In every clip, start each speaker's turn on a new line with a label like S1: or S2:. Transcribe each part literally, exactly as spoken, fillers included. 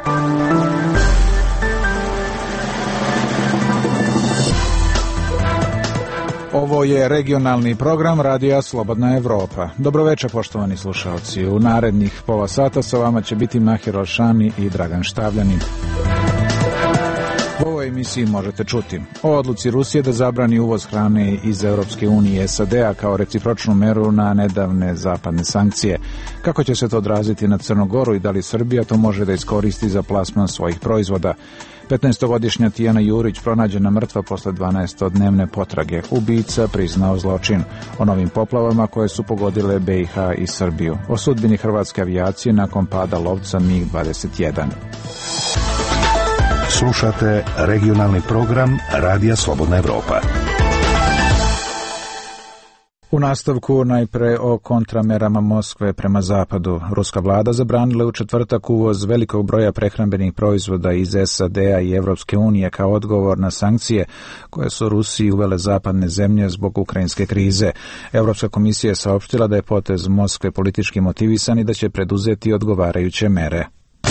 S1: Ovo je regionalni program Radija Slobodna Evropa. Dobroveče, poštovani slušalci. U narednih pola sata sa vama će biti Mahir Alšani i Dragan Štavljanin. U ovoj emisiji možete čuti o odluci Rusije da zabrani uvoz hrane iz Europske unije i S A D-a kao recipročnu meru na nedavne zapadne sankcije. Kako će se to odraziti na Crnu Goru i da li Srbija to može da iskoristi za plasman svojih proizvoda? petnaestogodišnja Tijana Jurić pronađena mrtva posle dvanaestodnevne potrage. Ubica priznao zločin. O novim poplavama koje su pogodile B i H i Srbiju. O sudbini hrvatske avijacije nakon pada lovca MiG dvadeset jedan.
S2: Slušate regionalni program Radija Slobodna Evropa.
S1: U nastavku najpre o kontramerama Moskve prema zapadu. Ruska vlada zabranila u četvrtak uvoz velikog broja prehrambenih proizvoda iz S A D-a i Evropske unije kao odgovor na sankcije koje su Rusiji uvele zapadne zemlje zbog ukrajinske krize. Evropska komisija je saopštila da je potez Moskve politički motivisan i da će preduzeti odgovarajuće mere.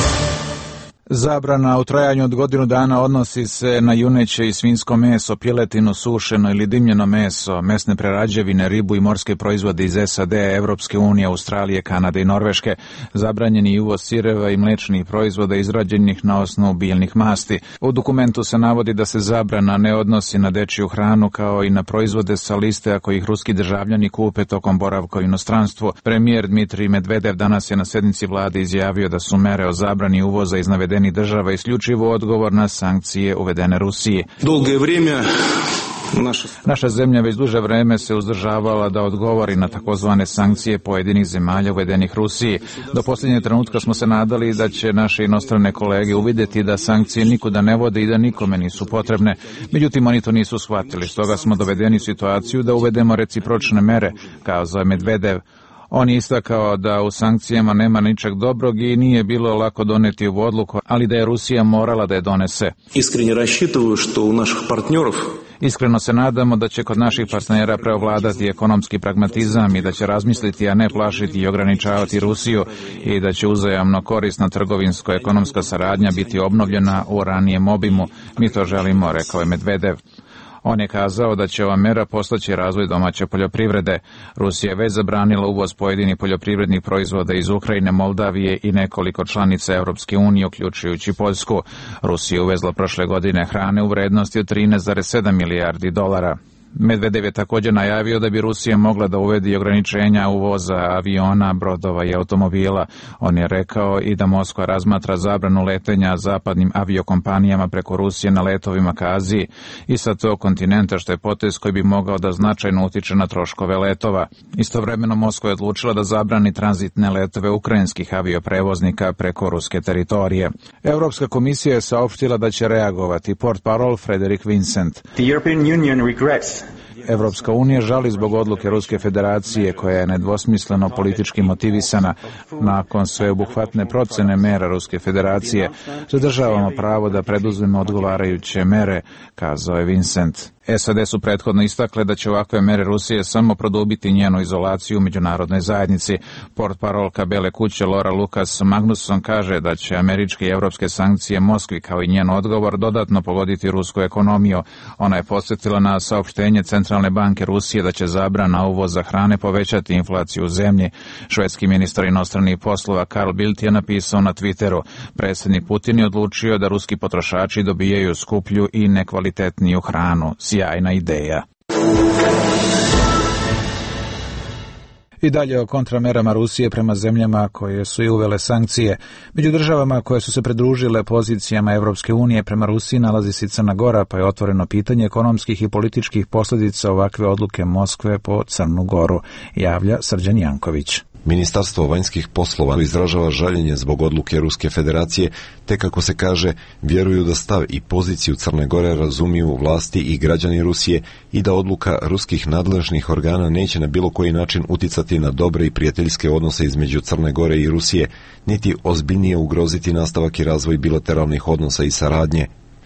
S1: Zabrana u trajanju od godinu dana odnosi se na juneće i svinjsko meso, piletinu, sušeno ili dimljeno meso, mesne prerađevine, ribu i morske proizvode iz S A D, Evropske unije, Australije, Kanade i Norveške. Zabranjeni uvoz sireva i mlečnih proizvoda izrađenih na osnovu biljnih masti. U dokumentu se navodi da se zabrana ne odnosi na dečiju hranu kao i na proizvode sa liste ako ih ruski državljani kupe tokom boravka u inostranstvu. Premijer Dmitrij Medvedev danas je na sednici vlade izjavio da su mere o zabrani uvoza iz navedenih država isključivo odgovor na sankcije uvedene Rusiji.
S3: Dolgo vrijeme
S1: Naša... Naša zemlja već duže vreme se uzdržavala da odgovori na takozvane sankcije pojedinih zemalja uvedenih Rusiji. Do posljednjeg trenutka smo se nadali da će naše inostrane kolege uvidjeti da sankcije nikuda ne vode i da nikome nisu potrebne. Međutim, oni to nisu shvatili, stoga smo dovedeni u situaciju da uvedemo recipročne mere, kazao je Medvedev. On je istakao da u sankcijama nema ničeg dobrog i nije bilo lako doneti ovu odluku, ali da je Rusija morala da je donese.
S3: Iskreno računam što u naših partnerov
S1: Iskreno se nadamo da će kod naših partnera preovladati ekonomski pragmatizam i da će razmisliti, a ne plašiti i ograničavati Rusiju i da će uzajamno korisna trgovinsko-ekonomska saradnja biti obnovljena u ranijem obimu. Mi to želimo, rekao je Medvedev. On je kazao da će ova mera postaći razvoj domaće poljoprivrede. Rusija je već zabranila uvoz pojedinih poljoprivrednih proizvoda iz Ukrajine, Moldavije i nekoliko članica Europske unije, uključujući Poljsku. Rusija je uvezla prošle godine hrane u vrednosti od trinaest zarez sedam milijardi dolara. Medvedev je također najavio da bi Rusija mogla da uvedi ograničenja uvoza aviona, brodova i automobila. On je rekao i da Moskva razmatra zabranu letenja zapadnim aviokompanijama preko Rusije na letovima ka Aziji i sa tog kontinenta, što je potez koji bi mogao da značajno utiče na troškove letova. Istovremeno Moskva je odlučila da zabrani tranzitne letove ukrajinskih avioprevoznika preko ruske teritorije. Europska komisija je saopštila da će reagovati. Portparol Frederik Vincent.
S4: The European Union regrets
S1: Evropska unija žali zbog odluke Ruske federacije koja je nedvosmisleno politički motivisana. Nakon sveobuhvatne procene mera Ruske federacije zadržavamo pravo da preduzmemo odgovarajuće mere, kazao je Vincent. S A D su prethodno istakle da će ovakve mere Rusije samo produbiti njenu izolaciju u međunarodnoj zajednici. Portparolka Bele kuće Laura Lucas Magnusson kaže da će američke i evropske sankcije Moskvi kao i njen odgovor dodatno pogoditi rusku ekonomiju. Ona je podsjetila na saopštenje Centralne banke Rusije da će zabrana uvoza hrane povećati inflaciju u zemlji. Švedski ministar inostranih poslova Carl Bildt je napisao na Twitteru: predsjednik Putin je odlučio da ruski potrošači dobijaju skuplju i nekvalitetniju hranu. Sjajna ideja. I dalje o kontramerama Rusije prema zemljama koje su i uvele sankcije. Među državama koje su se pridružile pozicijama Evropske unije prema Rusiji nalazi se Crna Gora, pa je otvoreno pitanje ekonomskih i političkih posljedica ovakve odluke Moskve po Crnu Goru, javlja Srđan Janković.
S5: Ministarstvo vanjskih poslova izražava žaljenje zbog odluke Ruske federacije, te kako se kaže, vjeruju da stav i poziciju Crne Gore razumiju vlasti i građani Rusije i da odluka ruskih nadležnih organa neće na bilo koji način uticati na dobre i prijateljske odnose između Crne Gore i Rusije, niti ozbiljnije ugroziti nastavak i razvoj bilateralnih odnosa i saradnje.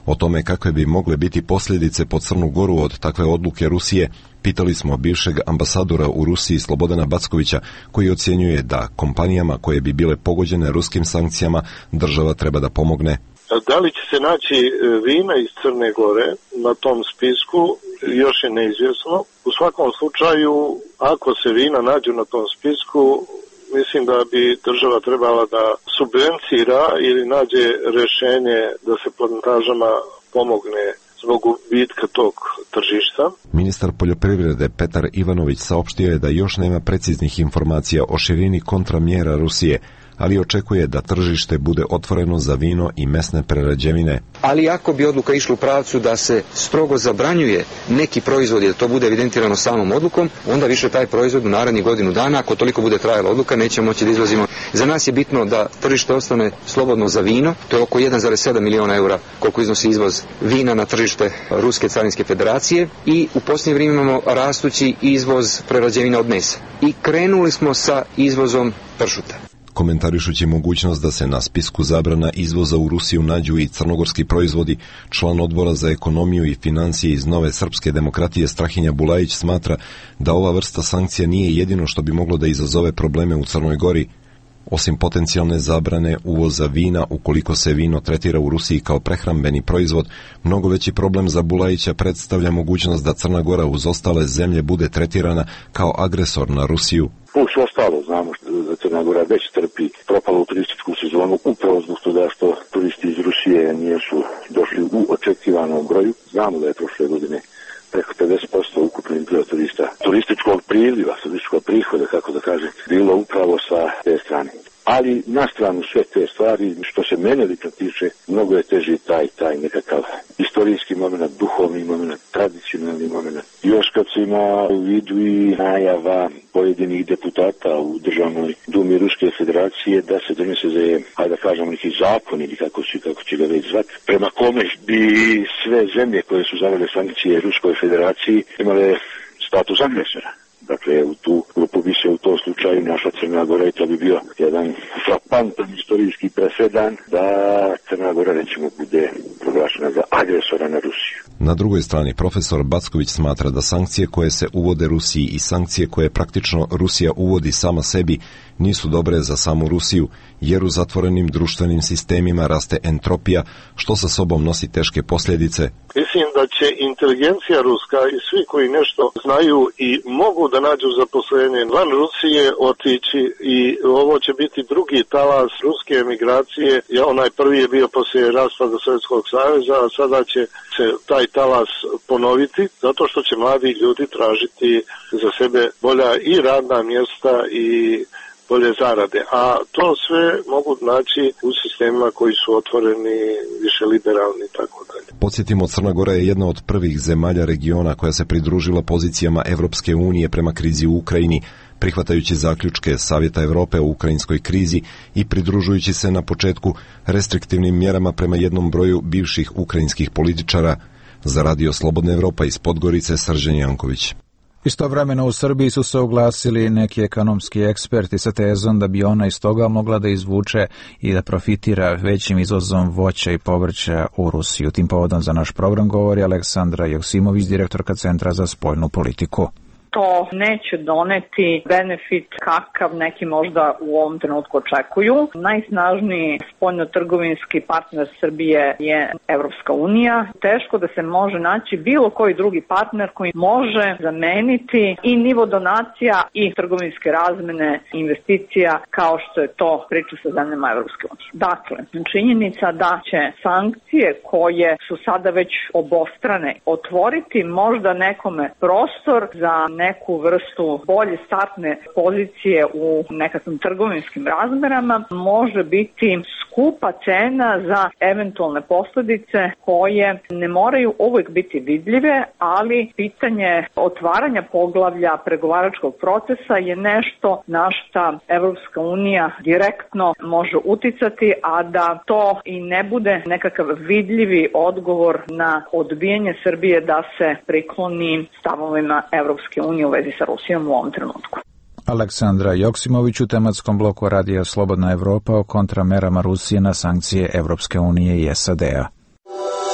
S5: O tome kakve bi mogle biti posljedice po Crnu Goru od takve odluke Rusije, pitali smo bivšeg ambasadora u Rusiji Slobodana Backovića, koji ocjenjuje da kompanijama koje bi bile pogođene ruskim sankcijama država treba da pomogne.
S6: Da li će se naći vina iz Crne Gore na tom spisku, još je neizvjesno. U svakom slučaju, ako se vina nađu na tom spisku, mislim da bi država trebala da subvencira ili nađe rješenje da se plantažama pomogne zbog gubitka tog tržišta.
S5: Ministar poljoprivrede Petar Ivanović saopštio je da još nema preciznih informacija o širini kontramjera Rusije, ali očekuje da tržište bude otvoreno za vino i mesne prerađevine.
S7: Ali ako bi odluka išla u pravcu da se strogo zabranjuje neki proizvod i da to bude evidentirano samom odlukom, onda više taj proizvod u narednih godinu dana, ako toliko bude trajala odluka, nećemo moći da izvozimo. Za nas je bitno da tržište ostane slobodno za vino, to je oko jedan zarez sedam miliona eura koliko iznosi izvoz vina na tržište Ruske carinske federacije i u posljednje vrijeme imamo rastući izvoz prerađevina od mesa. I krenuli smo sa izvozom pršuta.
S5: Komentarišući mogućnost da se na spisku zabrana izvoza u Rusiju nađu i crnogorski proizvodi, član odbora za ekonomiju i financije iz Nove srpske demokratije Strahinja Bulajić smatra da ova vrsta sankcija nije jedino što bi moglo da izazove probleme u Crnoj Gori. Osim potencijalne zabrane uvoza vina, ukoliko se vino tretira u Rusiji kao prehrambeni proizvod, mnogo veći problem za Bulajića predstavlja mogućnost da Crna Gora uz ostale zemlje bude tretirana kao agresor na Rusiju.
S8: Plus ostalo, znamo da Crna Gora već trpi propalu turističku sezonu upravo zbog toga što turisti iz Rusije nisu došli u očekivanom broju. Znamo da je prošle godine preko pedeset posto ukupnih broja turista, turističkog priliva, turističkog prihoda, kako da kažem, bilo upravo sa te strane. Ali na stranu sve te stvari, što se mene lično tiče, mnogo je teži taj, taj nekakav istorijski moment, duhovni moment, tradicionalni moment. Još kad se ima u vidu i najava pojedinih deputata u državnoj dumi Ruske federacije da se donese za, hajde da kažemo, neki zakon ili kako, si, kako će ga već zvati, prema kome bi sve zemlje koje su zavele sankcije Ruskoj federaciji imale status agresora. Dakle, u tu grupu bi se u tom slučaju naša Crna Gora i to bi bio jedan frapantan istorijski presedan da Crna Gora, recimo, bude proglašena za agresora na Rusiju.
S5: Na drugoj strani, profesor Backović smatra da sankcije koje se uvode Rusiji i sankcije koje praktično Rusija uvodi sama sebi nisu dobre za samu Rusiju, jer u zatvorenim društvenim sistemima raste entropija, što sa sobom nosi teške posljedice.
S6: Mislim da će inteligencija ruska i svi koji nešto znaju i mogu da nađu zaposlenje van Rusije otići i ovo će biti drugi talas ruske emigracije. Onaj prvi je bio poslije raspada Sovjetskog saveza, a sada će se taj talas ponoviti zato što će mladi ljudi tražiti za sebe bolja i radna mjesta i bolje zarade, a to sve mogu naći u sistemima koji su otvoreni, više liberalni i tako dalje.
S5: Podsjetimo, Crna Gora je jedna od prvih zemalja regiona koja se pridružila pozicijama Evropske unije prema krizi u Ukrajini, prihvatajući zaključke Savjeta Europe o ukrajinskoj krizi i pridružujući se na početku restriktivnim mjerama prema jednom broju bivših ukrajinskih političara. Za Radio Slobodna Evropa iz Podgorice, Srđan Janković.
S1: Istovremeno u Srbiji su se oglasili neki ekonomski eksperti sa tezom da bi ona iz toga mogla da izvuče i da profitira većim izvozom voća i povrća u Rusiju. Tim povodom za naš program govori Aleksandra Joksimović, direktorka Centra za spoljnu politiku.
S9: To neće doneti benefit kakav neki možda u ovom trenutku očekuju. Najsnažniji spoljno-trgovinski partner Srbije je Evropska unija. Teško da se može naći bilo koji drugi partner koji može zameniti i nivo donacija i trgovinske razmene investicija kao što je to priča sa zemljama Evropske unije. Dakle, činjenica da će sankcije koje su sada već obostrane otvoriti možda nekome prostor za neku vrstu bolje startne pozicije u nekakvim trgovinskim razmerama, može biti skupa cena za eventualne posljedice koje ne moraju uvijek biti vidljive, ali pitanje otvaranja poglavlja pregovaračkog procesa je nešto na šta Evropska unija direktno može uticati, a da to i ne bude nekakav vidljivi odgovor na odbijanje Srbije da se prikloni stavovima Evropske unije u vezi sa Rusijom u ovom trenutku.
S1: Aleksandra Joksimović u tematskom bloku Radija Slobodna Evropa o kontramerama Rusije na sankcije Evropske unije i S A D-a.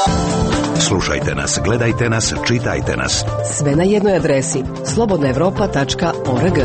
S2: Slušajte nas, gledajte nas, čitajte nas.
S10: Sve na jednoj adresi slobodna evropa tačka org.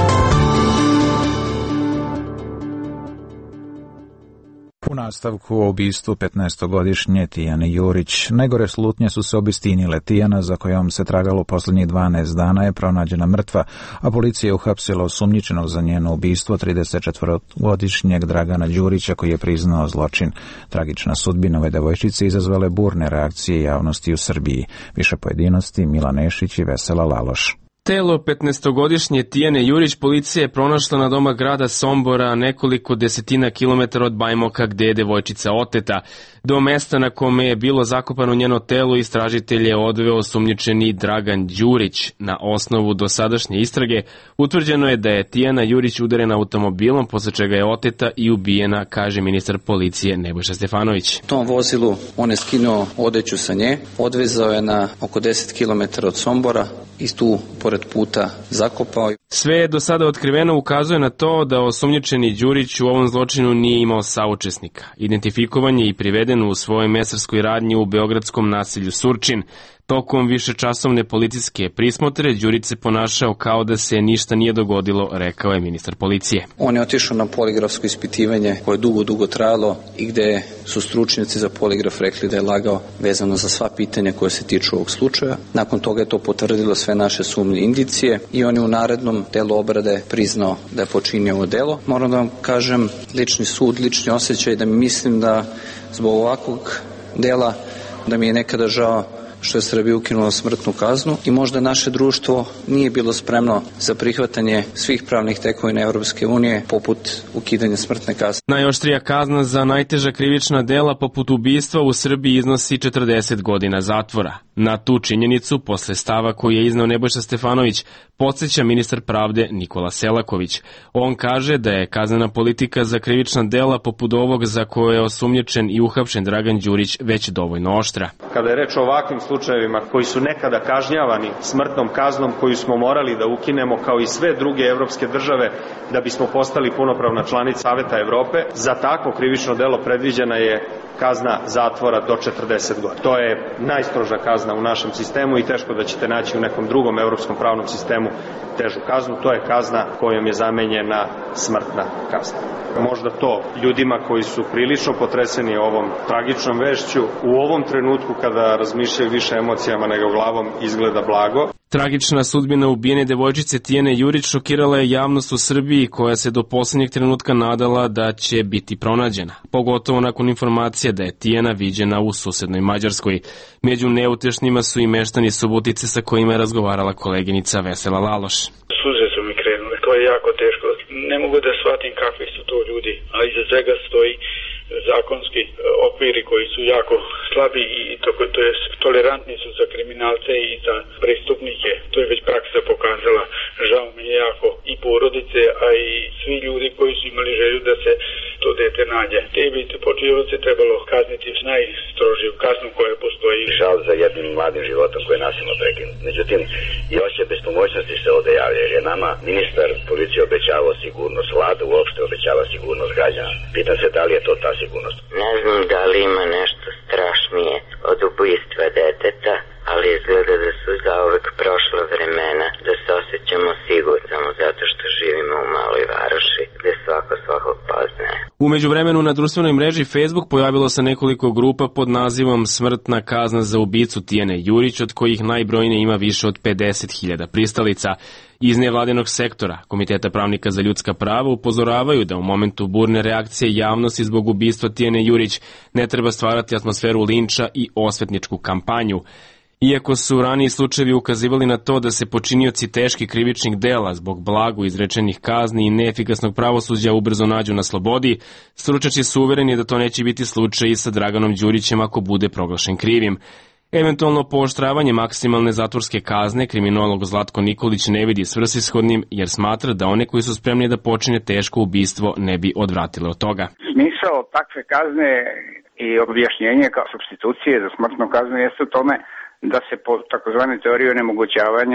S1: U nastavku o ubistvu petnaestogodišnje Tijane Jurić. Najgore slutnje su se obistinile. Tijana, za kojom se tragalo posljednjih dvanaest dana, je pronađena mrtva, a policija je uhapsila osumnjičenog za njeno ubistvo tridesetčetvorogodišnjeg Dragana Đurića, koji je priznao zločin. Tragična sudbina ove devojčice izazvala je burne reakcije javnosti u Srbiji. Više pojedinosti Milan Nešić i Vesela Laloš.
S11: Telo petnaestogodišnje Tijane Jurić policija je pronašla na doma grada Sombora, nekoliko desetina kilometara od Bajmoka, gde je devojčica oteta. Do mesta na kome je bilo zakopano njeno telo istražitelj je odveo osumnjičeni Dragan Đurić. Na osnovu dosadašnje istrage utvrđeno je da je Tijana Jurić udarena automobilom, posle čega je oteta i ubijena, kaže ministar policije Nebojša Stefanović.
S12: U tom vozilu on je skinuo odeću sa nje, odvezao je na oko deset kilometara od Sombora i tu pored puta zakopao.
S11: Sve je do sada otkriveno ukazuje na to da osumnjičeni Đurić u ovom zločinu nije imao saučesnika. Identifikovan je i priveden u svojoj mesarskoj radnji u beogradskom naselju Surčin. Tokom višečasovne policijske prismotre Đurić se ponašao kao da se ništa nije dogodilo, rekao je ministar policije.
S12: On je otišao na poligrafsko ispitivanje koje je dugo, dugo trajalo i gde su stručnjaci za poligraf rekli da je lagao vezano za sva pitanja koje se tiču ovog slučaja. Nakon toga je to potvrdilo sve naše sumnje indicije i on je u narednom delu obrade priznao da je počinio ovo delo. Moram da vam kažem, lični sud, lični osjećaj da mi mislim da zbog ovakvog dela da mi je nekada žao što je Srbija ukinula smrtnu kaznu i možda naše društvo nije bilo spremno za prihvatanje svih pravnih tekovina Evropske unije poput ukidanja smrtne kazne.
S11: Najoštrija kazna za najteža krivična dela poput ubistva u Srbiji iznosi četrdeset godina zatvora. Na tu činjenicu, posle stava koji je izneo Nebojša Stefanović, podsjeća ministar pravde Nikola Selaković. On kaže da je kaznena politika za krivična dela poput ovog za koje je osumnjičen i uhapšen Dragan Đurić već dovoljno oštra.
S13: Kada je reč o ovakvim slučajevima koji su nekada kažnjavani smrtnom kaznom koju smo morali da ukinemo kao i sve druge evropske države da bismo postali punopravna članica Saveta Evrope, za takvo krivično delo predviđena je kazna zatvora do četrdeset godina. To je najstroža kazna u našem sistemu i teško da ćete naći u nekom drugom evropskom pravnom sistemu težu kaznu. To je kazna kojom je zamenjena smrtna kazna. Možda to ljudima koji su prilično potreseni ovom tragičnom vešću u ovom trenutku kada razmišljaju više emocijama nego glavom izgleda blago.
S11: Tragična sudbina ubijene devojčice Tijane Jurić šokirala je javnost u Srbiji koja se do poslednjeg trenutka nadala da će biti pronađena, pogotovo nakon informacije da je Tijana viđena u susednoj Mađarskoj. Među neutešnjima su i meštani Subotice sa kojima je razgovarala koleginica Vesela Laloš.
S14: Suze su mi krenule, to je jako teško. Ne mogu da shvatim kakvi su to ljudi, a iza svega stoji zakonski okviri koji su jako slabi i to, to je, tolerantni su za kriminalce i za prestupnike. To je već praksa pokazala. Žao mi je jako i porodice, a i svi ljudi koji su imali želju da se to dete nađe. Te bi počinioce trebalo kazniti s najstrožiju kaznu koja postoji.
S15: Žal za jednim mladim životom koji je nasilno prekinut. Međutim, i osjećaj bespomoćnosti se ovde javlja, jer je nama ministar policije obećavao sigurnost, vlada uopšte obećava sigurnost građana. Pitam se da li je to ta sigurnost.
S16: Ne znam da li ima nešto strašnije od ubojstva deteta, ali izgleda da su zauvek prošla vremena, da se osjećamo sigurno zato što živimo u maloj varoši gde svako svakog poznaje.
S11: U međuvremenu na društvenoj mreži Facebook pojavilo se nekoliko grupa pod nazivom Smrtna kazna za ubicu Tijane Jurić, od kojih najbrojnije ima više od pedeset hiljada pristalica. Iz nevladinog sektora, Komiteta pravnika za ljudska prava, upozoravaju da u momentu burne reakcije javnosti zbog ubistva Tijane Jurić ne treba stvarati atmosferu linča i osvetničku kampanju. Iako su raniji slučajevi ukazivali na to da se počinioci teških krivičnih dela zbog blago izrečenih kazni i neefikasnog pravosuđa ubrzo nađu na slobodi, stručnjaci su uvereni da to neće biti slučaj i sa Draganom Đurićem ako bude proglašen krivim. Eventualno pooštravanje maksimalne zatvorske kazne kriminolog Zlatko Nikolić ne vidi svrsishodnim jer smatra da one koji su spremni da počine teško ubistvo ne bi odvratile od toga.
S17: Smisao takve kazne i objašnjenje kao supstitucije za smrtnu kaznu jeste u tome da se po takozvanoj teoriji onemogućavanja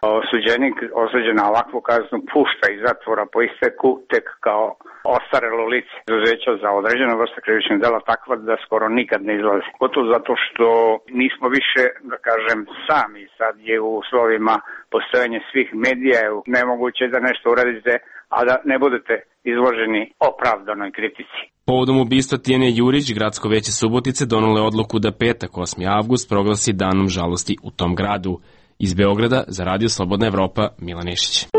S17: osuđenik osuđen na ovakvu kaznu pušta iz zatvora po isteku tek kao ostarelo lice. Izuzeća za određenu vrstu krivičnih dela takva da skoro nikad ne izlazi. Gotovo zato što nismo više, da kažem, sami. Sad je u uslovima postojanja svih medija je nemoguće da nešto uradite, a da ne budete izloženi opravdanoj kritici.
S11: Povodom ubistva Tijene Jurić, gradsko veće Subotice donelo je odluku da petak, osmi avgust, proglasi danom žalosti u tom gradu. Iz Beograda za Radio Slobodna Evropa, Milan Nešić.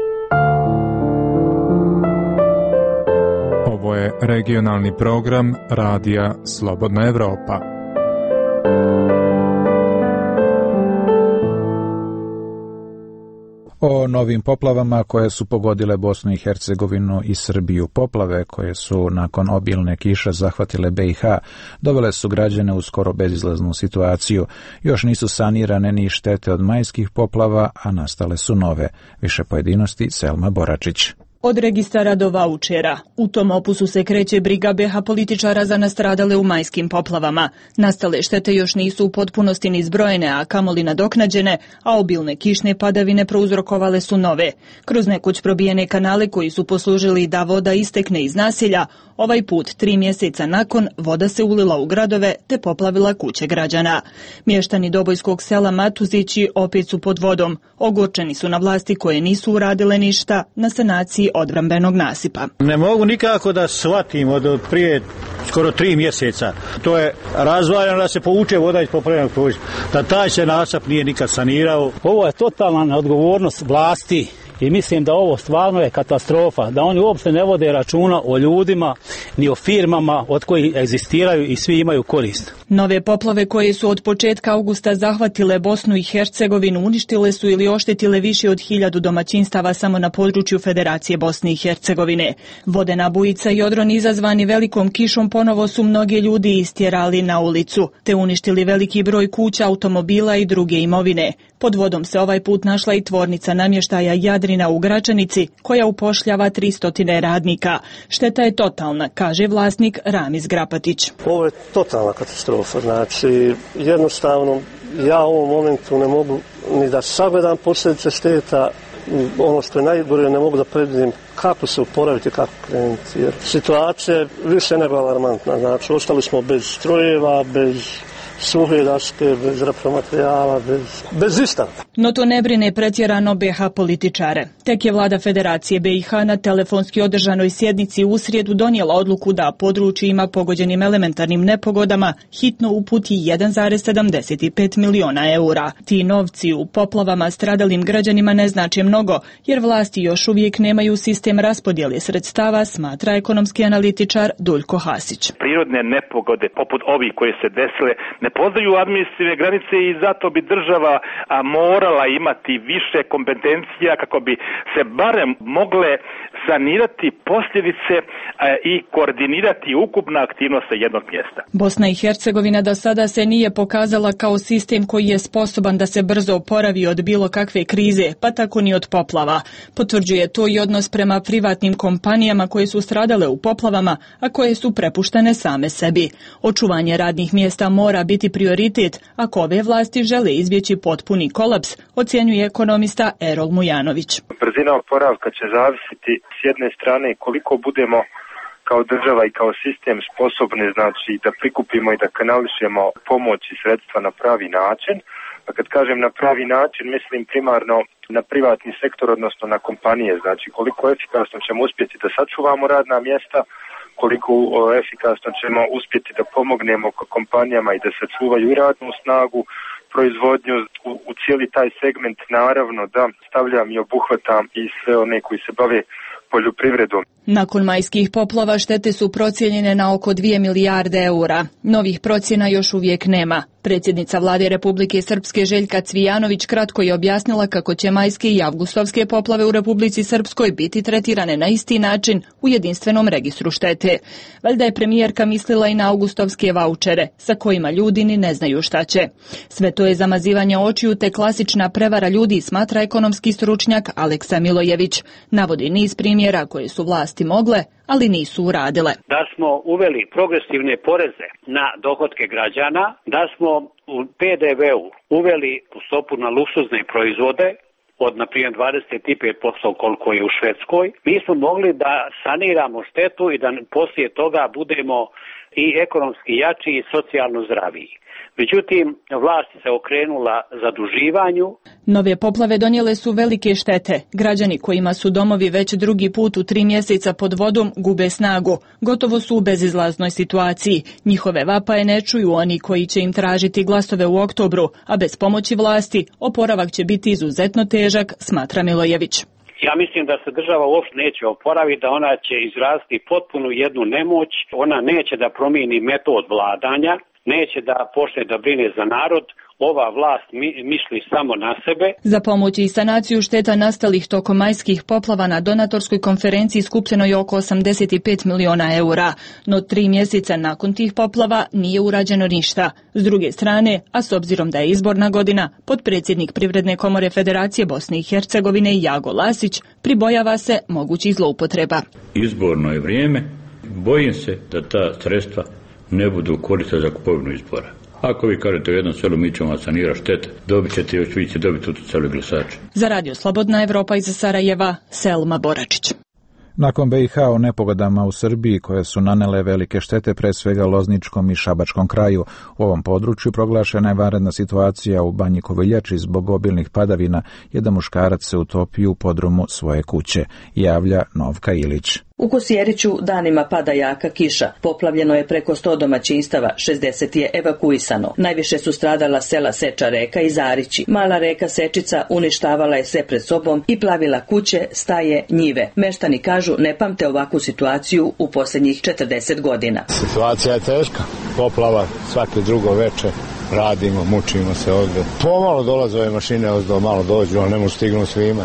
S18: Ovo je regionalni program Radija Slobodna Evropa. O novim poplavama koje su pogodile Bosnu i Hercegovinu i Srbiju. Poplave koje su nakon obilne kiše zahvatile B i H dovele su građane u skoro bezizlaznu situaciju. Još nisu sanirane ni štete od majskih poplava, a nastale su nove. Više pojedinosti Selma Boračić.
S19: Od registara do vaučera. U tom opusu se kreće briga B H političara za nastradale u majskim poplavama. Nastale štete još nisu u potpunosti ni zbrojene, a kamoli nadoknađene, a obilne kišne padavine prouzrokovale su nove. Kroz nekuć probijene kanale koji su poslužili da voda istekne iz naselja, ovaj put, tri mjeseca nakon, voda se ulila u gradove te poplavila kuće građana. Mještani Dobojskog sela Matuzići opet su pod vodom. Ogorčeni su na vlasti koje nisu uradile ništa na sanaciji odbrambenog nasipa.
S20: Ne mogu nikako da shvatim od prije skoro tri mjeseca. To je razvaljeno da se povuče voda iz poplavljenog područja. Da taj se nasip nije nikad sanirao.
S21: Ovo je totalna neodgovornost vlasti. I mislim da ovo stvarno je katastrofa, da oni uopšte ne vode računa o ljudima ni o firmama od kojih egzistiraju i svi imaju korist.
S19: Nove poplave koje su od početka avgusta zahvatile Bosnu i Hercegovinu uništile su ili oštetile više od hiljadu domaćinstava samo na području Federacije Bosne i Hercegovine. Vodena bujica i odron izazvani velikom kišom ponovo su mnoge ljudi istjerali na ulicu, te uništili veliki broj kuća, automobila i druge imovine. Pod vodom se ovaj put našla i tvornica namještaja Jadrina u Gračanici, koja upošljava tristo radnika. Šteta je totalna, kaže vlasnik Ramiz Grapatić.
S22: Ovo je totalna katastrofa, znači jednostavno ja u ovom momentu ne mogu ni da sagledam posljedice šteta, ono što je najgore ne mogu da predvidim kako se oporaviti, kako krenuti, jer situacija je više nego alarmantna, znači ostali smo bez strojeva, bez suhe daske, bez repromaterijala, bez, bez ista.
S19: No to ne brine pretjerano B H političare. Tek je vlada Federacije B i H na telefonski održanoj sjednici u srijedu donijela odluku da područjima pogođenim elementarnim nepogodama hitno uputi jedan zarez sedamdeset pet miliona eura. Ti novci u poplavama stradalim građanima ne znače mnogo, jer vlasti još uvijek nemaju sistem raspodjele sredstava, smatra ekonomski analitičar Duljko Hasić.
S23: Prirodne nepogode poput ovih koje se desile ne poznaju administrativne granice i zato bi država a, morala imati više kompetencija kako bi se barem mogle sanirati posljedice a, i koordinirati ukupna aktivnost sa jednog mjesta.
S19: Bosna i Hercegovina do sada se nije pokazala kao sistem koji je sposoban da se brzo oporavi od bilo kakve krize, pa tako ni od poplava. Potvrđuje to i odnos prema privatnim kompanijama koje su stradale u poplavama, a koje su prepuštene same sebi. Očuvanje radnih mjesta mora biti prioritet ako ove vlasti žele izbjeći potpuni kolaps, ocjenjuje ekonomista Erol Mujanović.
S24: Brzina oporavka će zavisiti s jedne strane koliko budemo kao država i kao sistem sposobni, znači da prikupimo i da kanališemo pomoć i sredstva na pravi način. A kad kažem na pravi način, mislim primarno na privatni sektor, odnosno na kompanije, znači koliko efikasno ćemo uspjeti da sačuvamo radna mjesta, koliko efikasno ćemo uspjeti da pomognemo kompanijama i da sačuvaju i radnu snagu, proizvodnju, u, u cijeli taj segment naravno da stavljam i obuhvatam i sve one koji se bave poljoprivredom.
S19: Nakon majskih poplava štete su procijenjene na oko dvije milijarde eura. Novih procjena još uvijek nema. Predsjednica vlade Republike Srpske Željka Cvijanović kratko je objasnila kako će majske i avgustovske poplave u Republici Srpskoj biti tretirane na isti način u jedinstvenom registru štete. Valjda je premijerka mislila i na avgustovske vaučere, sa kojima ljudi ni ne znaju šta će. Sve to je zamazivanje očiju te klasična prevara ljudi, smatra ekonomski stručnjak Aleksa Milojević. Navodi niz primjera koje su vlasti mogle, ali nisu uradile.
S25: Da smo uveli progresivne poreze na dohotke građana, da smo u P D V-u uveli stopu na luksuzne proizvode, od, na primjer, dvadeset pet posto koliko je u Švedskoj, mi smo mogli da saniramo štetu i da poslije toga budemo i ekonomski jači i socijalno zdraviji. Međutim, vlast se okrenula zaduživanju.
S19: Nove poplave donijele su velike štete. Građani kojima su domovi već drugi put u tri mjeseca pod vodom gube snagu. Gotovo su u bezizlaznoj situaciji. Njihove vapaje ne čuju oni koji će im tražiti glasove u oktobru, a bez pomoći vlasti oporavak će biti izuzetno težak, smatra Milojević.
S25: Ja mislim da se država uopšte neće oporaviti, da ona će izraziti potpunu jednu nemoć, ona neće da promijeni metod vladanja, neće da počne da brine za narod, ova vlast mi, misli samo na sebe.
S19: Za pomoć i sanaciju šteta nastalih tokom majskih poplava na donatorskoj konferenciji skupljeno je oko osamdeset pet miliona eura, no tri mjeseca nakon tih poplava nije urađeno ništa. S druge strane, a s obzirom da je izborna godina, potpredsjednik Privredne komore Federacije Bosne i Hercegovine Jago Lasić pribojava se mogućih zloupotreba.
S3: Izborno je vrijeme, bojim se da ta sredstva ne budu koristila za kupovinu izbora. Ako vi kažete u jednom selu mi ćemo sanirati štete, dobit ćete još vi će dobiti utjecali glasači.
S19: Za Radio Slobodna Evropa iz Sarajeva, Selma Boračić.
S18: Nakon B i H o nepogodama u Srbiji koje su nanele velike štete pre svega Lozničkom i Šabačkom kraju, u ovom području proglašena je vanredna situacija u Banji Koviljači zbog obilnih padavina. Jedan muškarac se utopio u podrumu svoje kuće, javlja Novka Ilić.
S4: U Kosjeriću danima pada jaka kiša. Poplavljeno je preko sto domaćinstava, šezdeset je evakuisano. Najviše su stradala sela Seča Reka i Zarići. Mala reka Sečica uništavala je sve pred sobom i plavila kuće, staje, njive. Meštani kažu ne pamte ovakvu situaciju u posljednjih četrdeset godina.
S6: Situacija je teška. Poplava svake drugo veče. Radimo, mučimo se ovdje. Pomalo dolaze ove mašine, ovdje malo dođu, ali ne mogu stignu svima.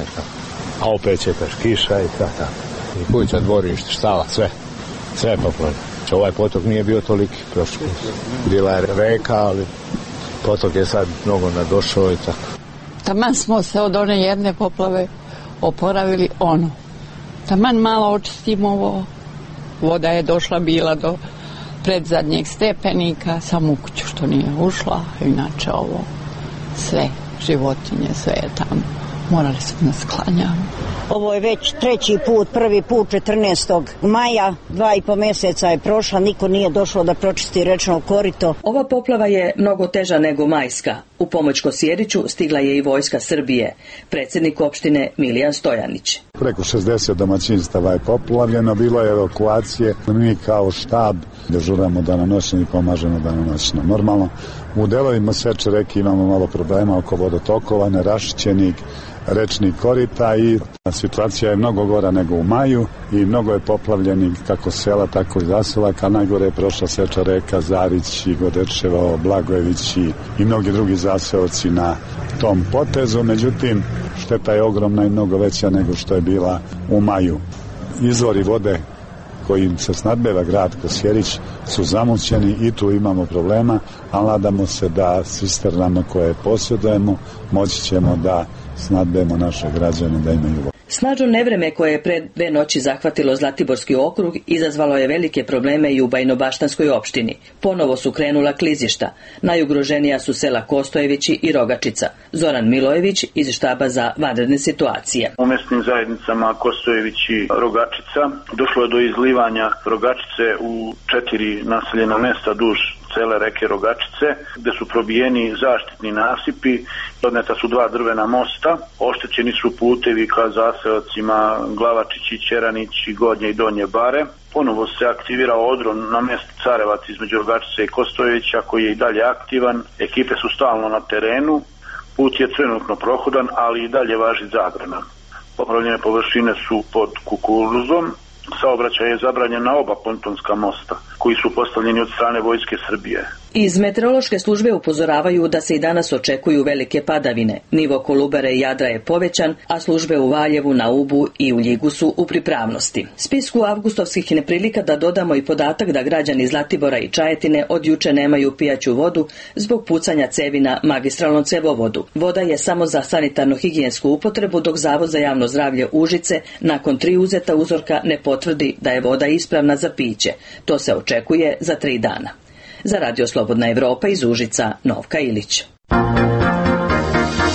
S6: A opet će peš kiša i tako. I kuća, dvorište, štala, sve. Sve je poplavljeno. Ovaj potok nije bio toliki prošli. Bila je reka, ali potok je sad mnogo nadošao i tako.
S7: Taman smo se od one jedne poplave oporavili ono. Taman malo očistimo ovo. Voda je došla bila do predzadnjeg stepenika, samo u kuću što nije ušla. Inače ovo sve, životinje, sve je tamo. Morali smo nas sklanjati.
S8: Ovo je već treći put, prvi put četrnaestog maja, dva i po mjeseca je prošla, niko nije došao da pročisti rečno korito.
S4: Ova poplava je mnogo teža nego majska. U pomoć Kosjeriću stigla je i vojska Srbije. Predsjednik opštine Milijan Stojanić.
S26: Preko šezdeset domaćinstava je poplavljeno, bilo je evakuacije. Mi kao štab dežuramo danonoćno i pomažemo danonoćno. Normalno, u delovima Seče reke imamo malo problema oko vodotokova, nerašćenih rečnih korita i situacija je mnogo gora nego u maju i mnogo je poplavljenih kako sela, tako i zaselaka. Najgore je prošla Seča reka, Zarić i Godečevo, Blagojević i, i mnogi drugi zaseoci na tom potezu. Međutim, šteta je ogromna i mnogo veća nego što je bila u maju. Izvori vode kojim se snadbeva grad Kosjerić su zamućeni i tu imamo problema, ali nadamo se da cisternama koje posjedujemo moći ćemo da snadbemo naše građane da imaju vodu.
S4: Snažno nevreme koje je pred dve noći zahvatilo Zlatiborski okrug izazvalo je velike probleme i u Bajnobaštanskoj opštini. Ponovo su krenula klizišta. Najugroženija su sela Kostojevići i Rogačica. Zoran Milojević iz štaba za vanredne situacije.
S27: U mjesnim zajednicama Kostojević i Rogačica došlo je do izlivanja Rogačice u četiri naseljena mjesta duž cele reke Rogačice, gde su probijeni zaštitni nasipi, odneta su dva drvena mosta, oštećeni su putevi ka zaseocima Glavačić i Ćeranić i Gornje i Donje Bare. Ponovo se aktivirao odron na mjestu Carevac između Rogačice i Kostojevića koji je i dalje aktivan. Ekipe su stalno na terenu, put je trenutno prohodan, ali i dalje važi zabrana. Poplavljene površine su pod kukuruzom. Saobraćaj je zabranjen na oba pontonska mosta, koji su postavljeni od strane vojske Srbije.
S4: Iz meteorološke službe upozoravaju da se i danas očekuju velike padavine. Nivo Kolubare i Jadra je povećan, a službe u Valjevu, na Ubu i u Ljigu su u pripravnosti. Spisku avgustovskih neprilika da dodamo i podatak da građani Zlatibora i Čajetine od juče nemaju pijaću vodu zbog pucanja cevi na magistralnom cevovodu. Voda je samo za sanitarno-higijensku upotrebu, dok Zavod za javno zdravlje Užice nakon tri uzeta uzorka ne potvrdi da je voda ispravna za piće. To se očekuje za tri dana. Za Radio Slobodna Evropa iz Užica, Novka Ilić.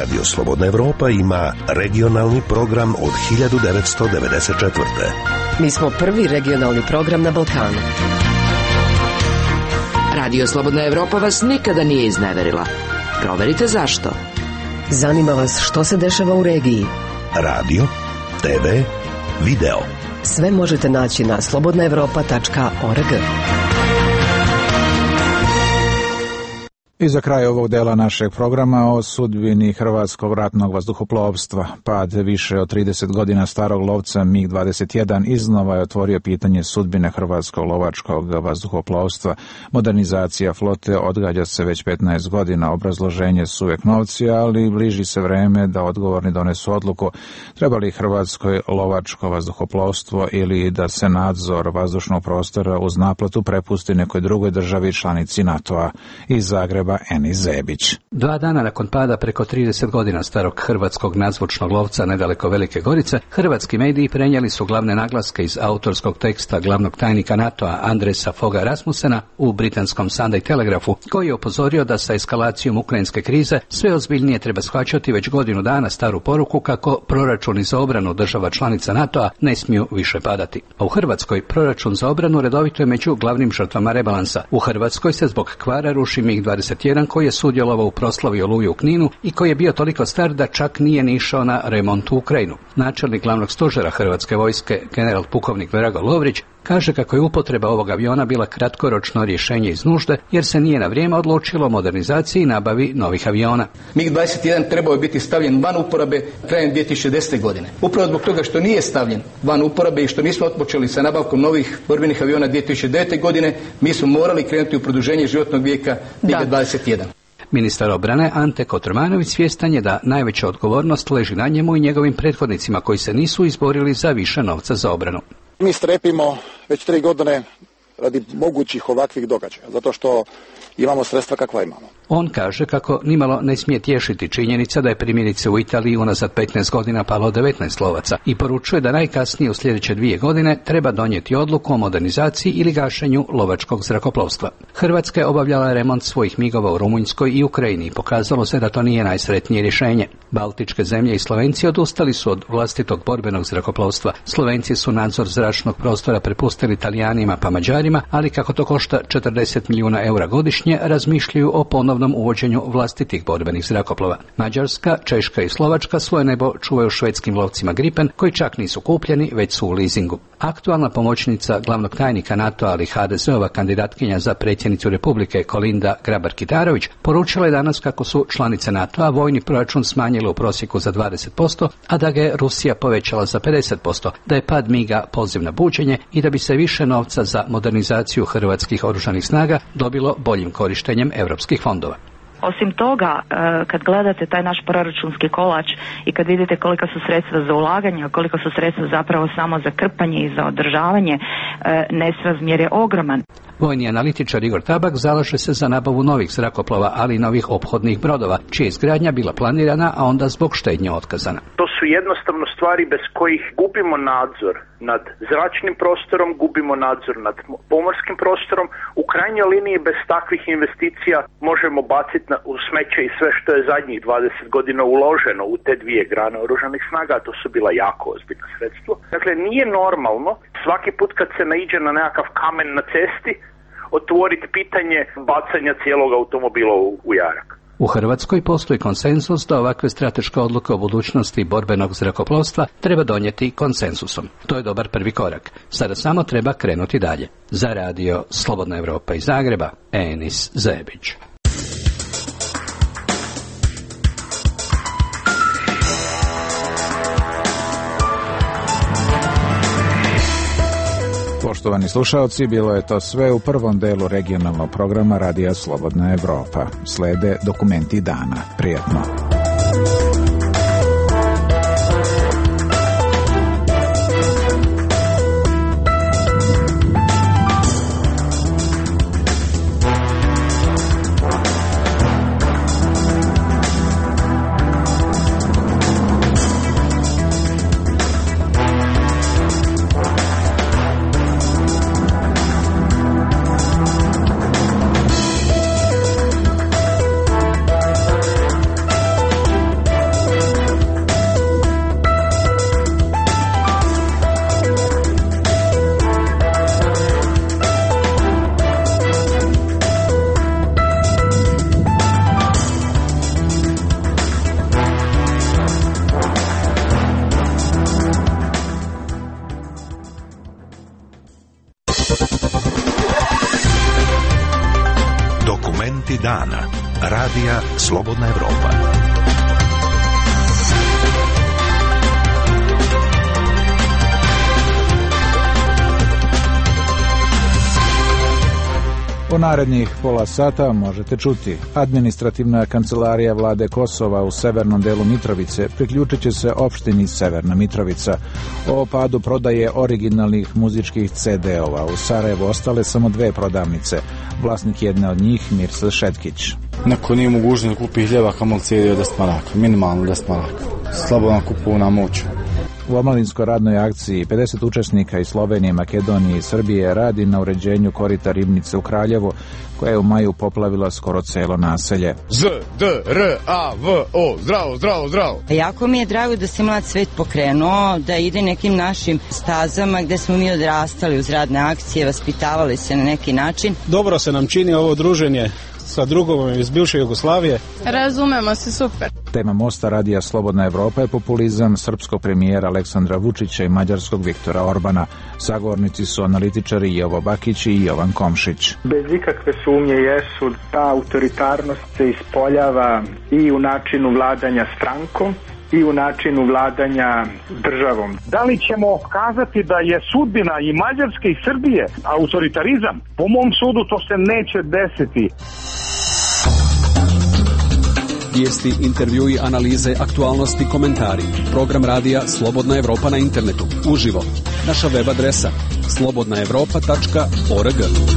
S1: Radio Slobodna Evropa ima regionalni program od hiljadu devetsto devedeset četvrte.
S2: Mi smo prvi regionalni program na Balkanu. Radio Slobodna Evropa vas nikada nije izneverila. Proverite zašto. Zanima vas što se dešava u regiji.
S1: Radio, te ve, video.
S2: Sve možete naći na slobodna evropa tačka org.
S18: I za kraj ovog dela našeg programa o sudbini hrvatskog ratnog vazduhoplovstva. Pad više od trideset godina starog lovca mig dvadeset jedan iznova je otvorio pitanje sudbine hrvatskog lovačkog vazduhoplovstva. Modernizacija flote odgađa se već petnaest godina, obrazloženje su uvijek novci, ali bliži se vreme da odgovorni donesu odluku treba li hrvatsko lovačko vazduhoplovstvo ili da se nadzor vazdušnog prostora uz naplatu prepusti nekoj drugoj državi članici NATO-a. Iz Zagreba Enis Zebić.
S5: Dva dana nakon pada preko trideset godina starog hrvatskog nadzvučnog lovca nedaleko Velike Gorice, hrvatski mediji prenijeli su glavne naglaske iz autorskog teksta glavnog tajnika NATO-a Andresa Fogha Rasmussena u britanskom Sunday Telegraphu, koji je upozorio da sa eskalacijom ukrajinske krize sve ozbiljnije treba shvaćati već godinu dana staru poruku kako proračuni za obranu država članica NATO-a ne smiju više padati. A u Hrvatskoj proračun za obranu redovito je među glavnim žrtvama rebalansa. U Hrvatskoj se zbog kvara ruši mig dvadeset jedan koji je sudjelovao u proslavi Oluje u Kninu i koji je bio toliko star da čak nije ni išao na remont u Ukrajinu. Načelnik glavnog stožera Hrvatske vojske, general pukovnik Drago Lovrić, kaže kako je upotreba ovog aviona bila kratkoročno rješenje iz nužde jer se nije na vrijeme odlučilo o modernizaciji i nabavi novih aviona.
S9: mig dvadeset jedan trebao je biti stavljen van uporabe krajem dvije tisuće desete. godine. Upravo zbog toga što nije stavljen van uporabe i što nismo otpočeli sa nabavkom novih borbenih aviona dvije tisuće devete. godine, mi smo morali krenuti u produženje životnog vijeka mig dvadeset jedan.
S5: Ministar obrane Ante Kotromanović svjestan je da najveća odgovornost leži na njemu i njegovim prethodnicima koji se nisu izborili za više novca za obranu.
S10: Mi strepimo već tri godine radi mogućih ovakvih događaja, zato što imamo sredstva kakva imamo.
S5: On kaže kako nimalo ne smije tješiti činjenica da je primjerice u Italiji unazad petnaest godina palo devetnaest lovaca i poručuje da najkasnije u sljedeće dvije godine treba donijeti odluku o modernizaciji ili gašenju lovačkog zrakoplovstva. Hrvatska je obavljala remont svojih migova u Rumunjskoj i Ukrajini i pokazalo se da to nije najsretnije rješenje. Baltičke zemlje i Slovenci odustali su od vlastitog borbenog zrakoplovstva. Slovenci su nadzor zračnog prostora prepustili Talijanima pa Mađarima, ali kako to košta četrdeset milijuna eura godišnje, razmišljaju o ponovnom uvođenju vlastitih borbenih zrakoplova. Mađarska, Češka i Slovačka svoje nebo čuvaju švedskim lovcima Gripen, koji čak nisu kupljeni, već su u leasingu. Aktualna pomoćnica glavnog tajnika NATO-a, ali ha de ze-ova kandidatkinja za predsjednicu Republike Kolinda Grabar-Kitarović poručila je danas kako su članice NATO-a vojni proračun smanjile u prosjeku za dvadeset posto, a da ga je Rusija povećala za pedeset posto, da je pad miga poziv na buđenje i da bi se više novca za modernizaciju hrvatskih oružanih snaga dobilo boljim korištenjem europskih fondova.
S12: Osim toga, kad gledate taj naš proračunski kolač i kad vidite kolika su sredstva za ulaganje, koliko su sredstva zapravo samo za krpanje i za održavanje, nesrazmjer je ogroman.
S5: Vojni analitičar Igor Tabak zalaže se za nabavu novih zrakoplova, ali i novih ophodnih brodova, čija je izgradnja bila planirana, a onda zbog štednje otkazana.
S13: To su jednostavno stvari bez kojih gubimo nadzor nad zračnim prostorom, gubimo nadzor nad pomorskim prostorom. U krajnjoj liniji bez takvih investicija možemo baciti na, u smeće i sve što je zadnjih dvadeset godina uloženo u te dvije grane oružanih snaga, a to su bila jako ozbiljna sredstva. Dakle, nije normalno svaki put kad se naiđe na nekakav kamen na cesti otvoriti pitanje bacanja cijelog automobila u, u jarak.
S5: U Hrvatskoj postoji konsenzus da ovakve strateške odluke o budućnosti borbenog zrakoplovstva treba donijeti konsenzusom. To je dobar prvi korak. Sada samo treba krenuti dalje. Za radio Slobodna Evropa iz Zagreba, Enis Zebić.
S18: Poštovani slušalci, bilo je to sve u prvom delu regionalnog programa Radija Slobodna Evropa. Slede dokumenti dana. Prijatno.
S1: Dokumenti dana. Radija Slobodna Evropa.
S18: U narednih pola sata možete čuti: administrativna kancelarija vlade Kosova u severnom delu Mitrovice priključit će se opštini Severna Mitrovica. O padu prodaje originalnih muzičkih ce de-ova u Sarajevu ostale samo dve prodavnice. Vlasnik jedne od njih, Mirsad Šetkić.
S11: Neko nije mogućno da kupi hljeva kamol ce de od deset maraka, minimalno deset maraka. Slobodna kupovna moć.
S18: U omladinskoj radnoj akciji pedeset učesnika iz Slovenije, Makedonije i Srbije radi na uređenju korita ribnice u Kraljevu, koja je u maju poplavila skoro celo naselje.
S14: Z, D, R, A, V, O, zdravo, zdravo, zdravo.
S15: Jako mi je drago da se mlad svet pokrenuo, da ide nekim našim stazama gde smo mi odrastali uz radne akcije, vaspitavali se na neki način.
S16: Dobro se nam čini ovo druženje sa drugovima iz bivše Jugoslavije.
S17: Razumemo se super.
S18: Tema mosta radija Slobodna Evropa je populizam srpskog premijera Aleksandra Vučića i mađarskog Viktora Orbana. Sagovornici su analitičari Jovo Bakić i Jovan Komšić.
S20: Bez ikakve sumnje jesu ta autoritarnost se ispoljava i u načinu vladanja strankom i u načinu vladanja državom.
S21: Da li ćemo kazati da je sudbina i Mađarske i Srbije autoritarizam? Po mom sudu to se neće desiti.
S28: Vijesti, intervjui, analize, aktualnosti, komentari. Program radija Slobodna Evropa na internetu. Uživo. Naša web adresa slobodna evropa tačka org.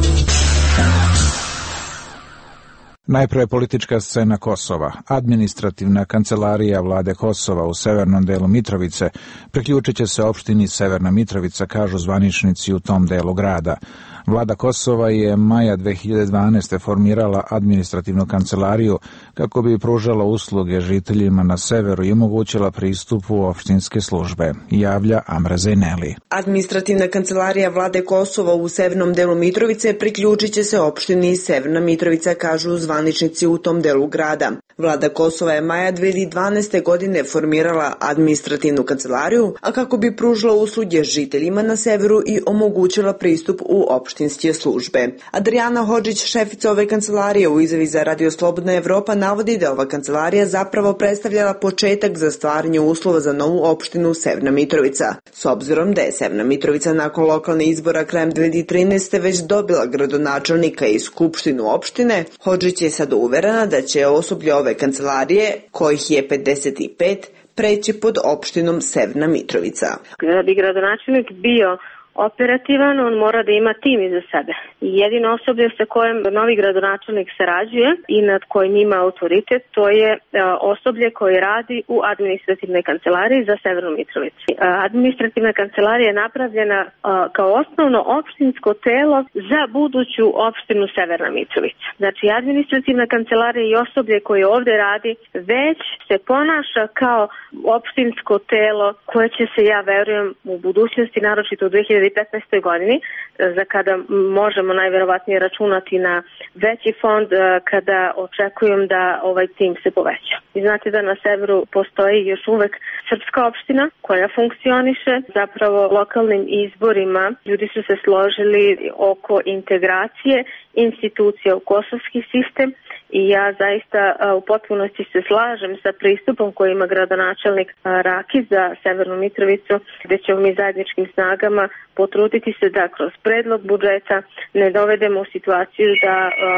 S18: Najprije politička scena Kosova. Administrativna kancelarija vlade Kosova u severnom delu Mitrovice priključit će se opštini Severna Mitrovica, kažu zvaničnici u tom delu grada. Vlada Kosova je maja dve hiljade dvanaeste. formirala administrativnu kancelariju kako bi pružala usluge žiteljima na severu i omogućila pristup u opštinske službe, javlja Amra Zejneli.
S29: Administrativna kancelarija vlade Kosova u severnom delu Mitrovice priključit će se opštini Severna Mitrovica, kažu zvaničnici u tom delu grada. Vlada Kosova je maja dve hiljade dvanaeste. godine formirala administrativnu kancelariju, a kako bi pružila usluge žiteljima na severu i omogućila pristup u opštinske službe. Adriana Hodžić, šefica ove kancelarije, u izjavi za Radio Slobodna Evropa navodi da ova kancelarija zapravo predstavljala početak za stvaranje uslova za novu opštinu Severna Mitrovica. S obzirom da je Severna Mitrovica nakon lokalnih izbora krajem dve hiljade trinaeste. već dobila gradonačelnika i skupštinu opštine, Hodžić je sad uverena da će osoblje ove kancelarije, kojih je pedeset pet, preći pod opštinom Severna Mitrovica.
S30: Da bi gradonačelnik bio operativan, on mora da ima tim iza sebe. I jedino osoblje sa kojim novi gradonačelnik sarađuje i nad kojim ima autoritet, to je osoblje koje radi u administrativnoj kancelariji za Severnu Mitrovicu. Administrativna kancelarija je napravljena kao osnovno opštinsko telo za buduću opštinu Severna Mitrovica. Znači, administrativna kancelarija i osoblje koje ovde radi već se ponaša kao opštinsko telo koje će se, ja verujem, u budućnosti, naročito u dve hiljade petnaestoj. godini, za kada možemo najverovatnije računati na veći fond, kada očekujem da ovaj tim se poveća. I znate da na severu postoji još uvek srpska opština koja funkcioniše. Zapravo lokalnim izborima ljudi su se složili oko integracije institucija u kosovski sistem i ja zaista u potpunosti se slažem sa pristupom koji ima gradonačelnik Rakić za Severnu Mitrovicu, gde ćemo mi zajedničkim snagama potruditi se da kroz predlog budžeta ne dovedemo u situaciju da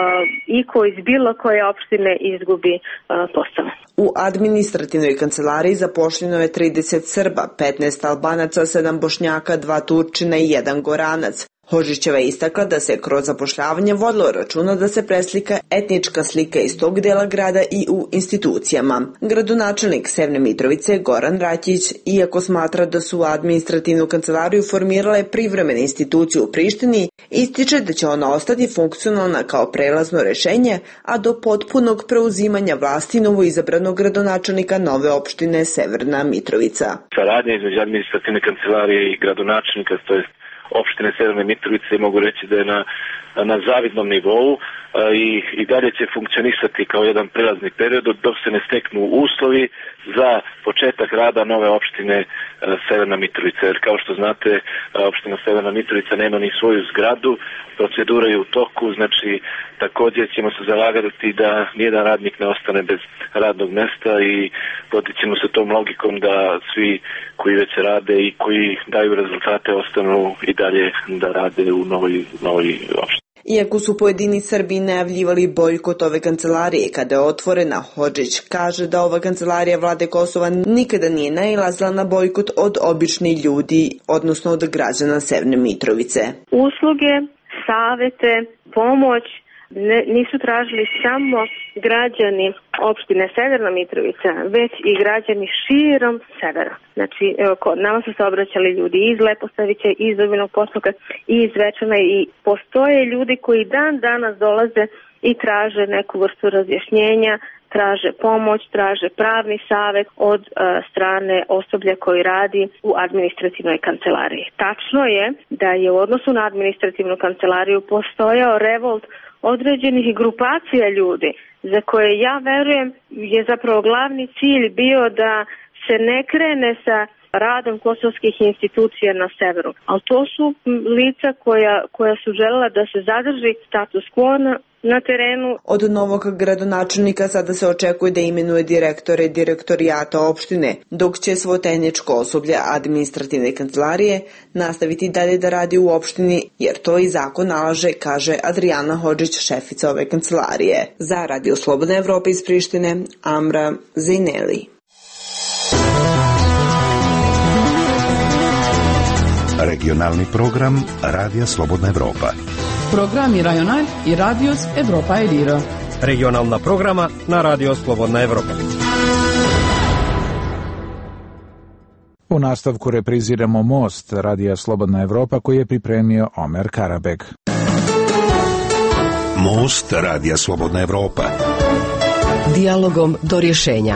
S30: uh, iko iz bilo koje opštine izgubi uh, posao.
S29: U administrativnoj kancelariji zapošljeno je trideset Srba, petnaest Albanaca, sedam Bošnjaka, dva Turčina i jedan Goranac. Hodžićeva je istakla da se kroz zapošljavanje vodilo računa da se preslika etnička slika iz tog dela grada i u institucijama. Gradonačelnik Severne Mitrovice Goran Rakić, iako smatra da su administrativnu kancelariju formirale privremene institucije u Prištini, ističe da će ona ostati funkcionalna kao prelazno rešenje, a do potpunog preuzimanja vlasti novo izabranog gradonačelnika nove opštine Severna Mitrovica.
S31: Saradnja između administrativne kancelarije i gradonačelnika, to je opštine Severne Mitrovice, mogu reći da je na, na zavidnom nivou. i, i dalje će funkcionisati kao jedan prelazni period dok se ne steknu uslovi za početak rada nove opštine Severna Mitrovica. Jer kao što znate, opština Severna Mitrovica nema ni svoju zgradu, procedura je u toku, znači također ćemo se zalagati da nijedan radnik ne ostane bez radnog mesta i potičemo se tom logikom da svi koji već rade i koji daju rezultate ostanu i dalje da rade u novoj, novoj opštini.
S29: Iako su pojedini Srbi najavljivali bojkot ove kancelarije kada je otvorena, Hodžić kaže da ova kancelarija vlade Kosova nikada nije nailazila na bojkot od običnih ljudi, odnosno od građana Severne Mitrovice.
S30: Usluge, savete, pomoć ne, nisu tražili samo građani opštine Severna Mitrovica, već i građani širom severa. Znači, evo, nama su se obraćali ljudi iz Leposavića, iz Dubinog Potoka i iz Zvečana i postoje ljudi koji dan danas dolaze i traže neku vrstu razjašnjenja, traže pomoć, traže pravni savet od uh, strane osoblja koji radi u administrativnoj kancelariji. Tačno je da je u odnosu na administrativnu kancelariju postojao revolt određenih grupacija ljudi za koje ja verujem je zapravo glavni cilj bio da se ne krene sa radom kosovskih institucija na severu. Ali to su lica koja, koja su želela da se zadrži status quo na, na terenu.
S29: Od novog gradonačelnika sada se očekuje da imenuje direktore direktorijata opštine, dok će svo tehničko osoblje administrativne kancelarije nastaviti dalje da radi u opštini, jer to i zakon nalaže, kaže Adriana Hodžić, šefica ove kancelarije. Za Radio Slobodna Evropa iz Prištine, Amra Zejneli.
S1: Regionalni program Radija Slobodna Evropa.
S3: Programi Rajonal i Radios Evropa Ediro.
S6: Regionalna programa na Radio Slobodna Evropa.
S18: U nastavku repriziramo Most Radija Slobodna Evropa koji je pripremio Omer Karabeg.
S1: Most Radija Slobodna Evropa.
S2: Dijalogom do rješenja.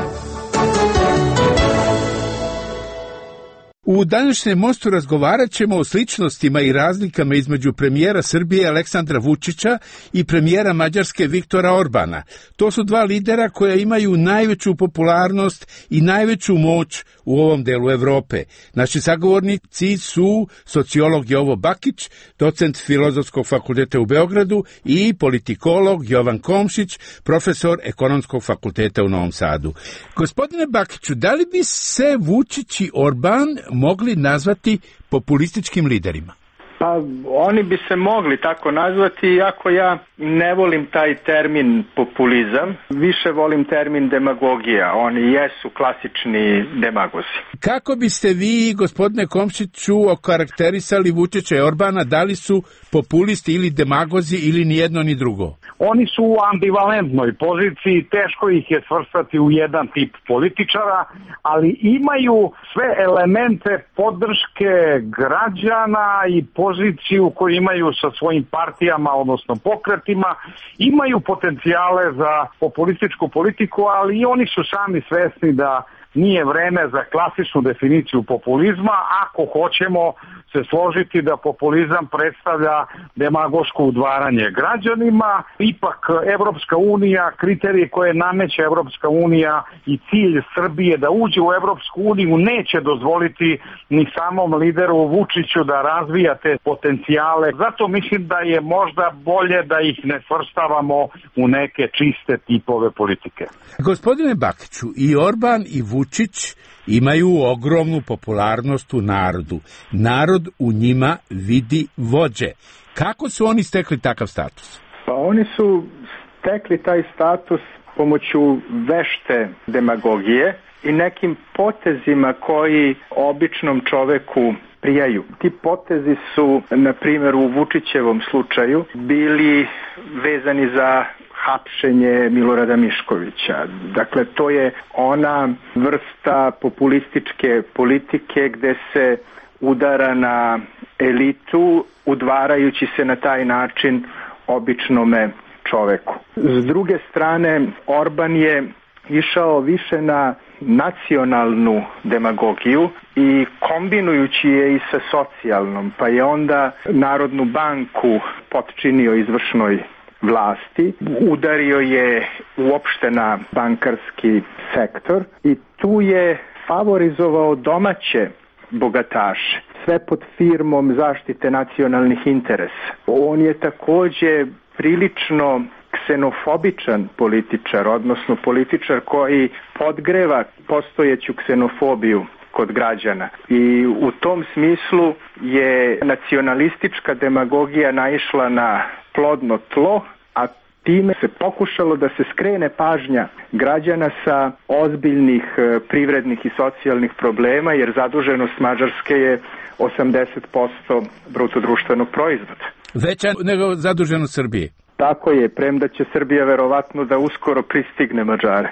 S7: U današnjem Mostu razgovarat ćemo o sličnostima i razlikama između premijera Srbije Aleksandra Vučića i premijera Mađarske Viktora Orbana. To su dva lidera koja imaju najveću popularnost i najveću moć u ovom delu Evrope. Naši sagovornici su sociolog Jovo Bakić, docent Filozofskog fakulteta u Beogradu i politikolog Jovan Komšić, profesor Ekonomskog fakulteta u Novom Sadu. Gospodine Bakiću, da li bi se Vučić i Orban mogli nazvati populističkim liderima?
S20: Pa oni bi se mogli tako nazvati, iako ja ne volim taj termin populizam, više volim termin demagogija. Oni jesu klasični demagozi.
S7: Kako biste vi, gospodine Komšiću, okarakterisali Vučića i Orbana, da li su populisti ili demagozi ili ni jedno ni drugo?
S21: Oni su u ambivalentnoj poziciji, teško ih je svrstati u jedan tip političara, ali imaju sve elemente podrške građana i poziciju koju imaju sa svojim partijama, odnosno pokretima, imaju potencijale za populističku politiku, ali i oni su sami svesni da nije vreme za klasičnu definiciju populizma, ako hoćemo se složiti da populizam predstavlja demagoško udvaranje građanima. Ipak Evropska unija, kriterije koje nameće Evropska unija i cilj Srbije da uđe u Evropsku uniju neće dozvoliti ni samom lideru Vučiću da razvija te potencijale. Zato mislim da je možda bolje da ih ne svrstavamo u neke čiste tipove politike.
S7: Gospodine Bakiću, i Orban i Vučić imaju ogromnu popularnost u narodu. Narod u njima vidi vođe. Kako su oni stekli takav status?
S20: Pa oni su stekli taj status pomoću vešte demagogije i nekim potezima koji običnom čoveku prijaju. Ti potezi su, na primjer u Vučićevom slučaju, bili vezani za hapšenje Milorada Miškovića. Dakle, to je ona vrsta populističke politike gde se udara na elitu, udvarajući se na taj način običnome čoveku. S druge strane, Orban je išao više na nacionalnu demagogiju i kombinujući je i sa socijalnom, pa je onda Narodnu banku potčinio izvršnoj vlasti, udario je uopšte na bankarski sektor i tu je favorizovao domaće bogataše, sve pod firmom zaštite nacionalnih interesa. On je takođe prilično ksenofobičan političar, odnosno političar koji podgreva postojeću ksenofobiju kod građana. I u tom smislu je nacionalistička demagogija naišla na plodno tlo, a time se pokušalo da se skrene pažnja građana sa ozbiljnih privrednih i socijalnih problema, jer zaduženost Mađarske je osamdeset posto bruto društvenog proizvoda.
S7: Veća nego zaduženost Srbije.
S20: Tako je, premda će Srbija verovatno da uskoro pristigne Mađare.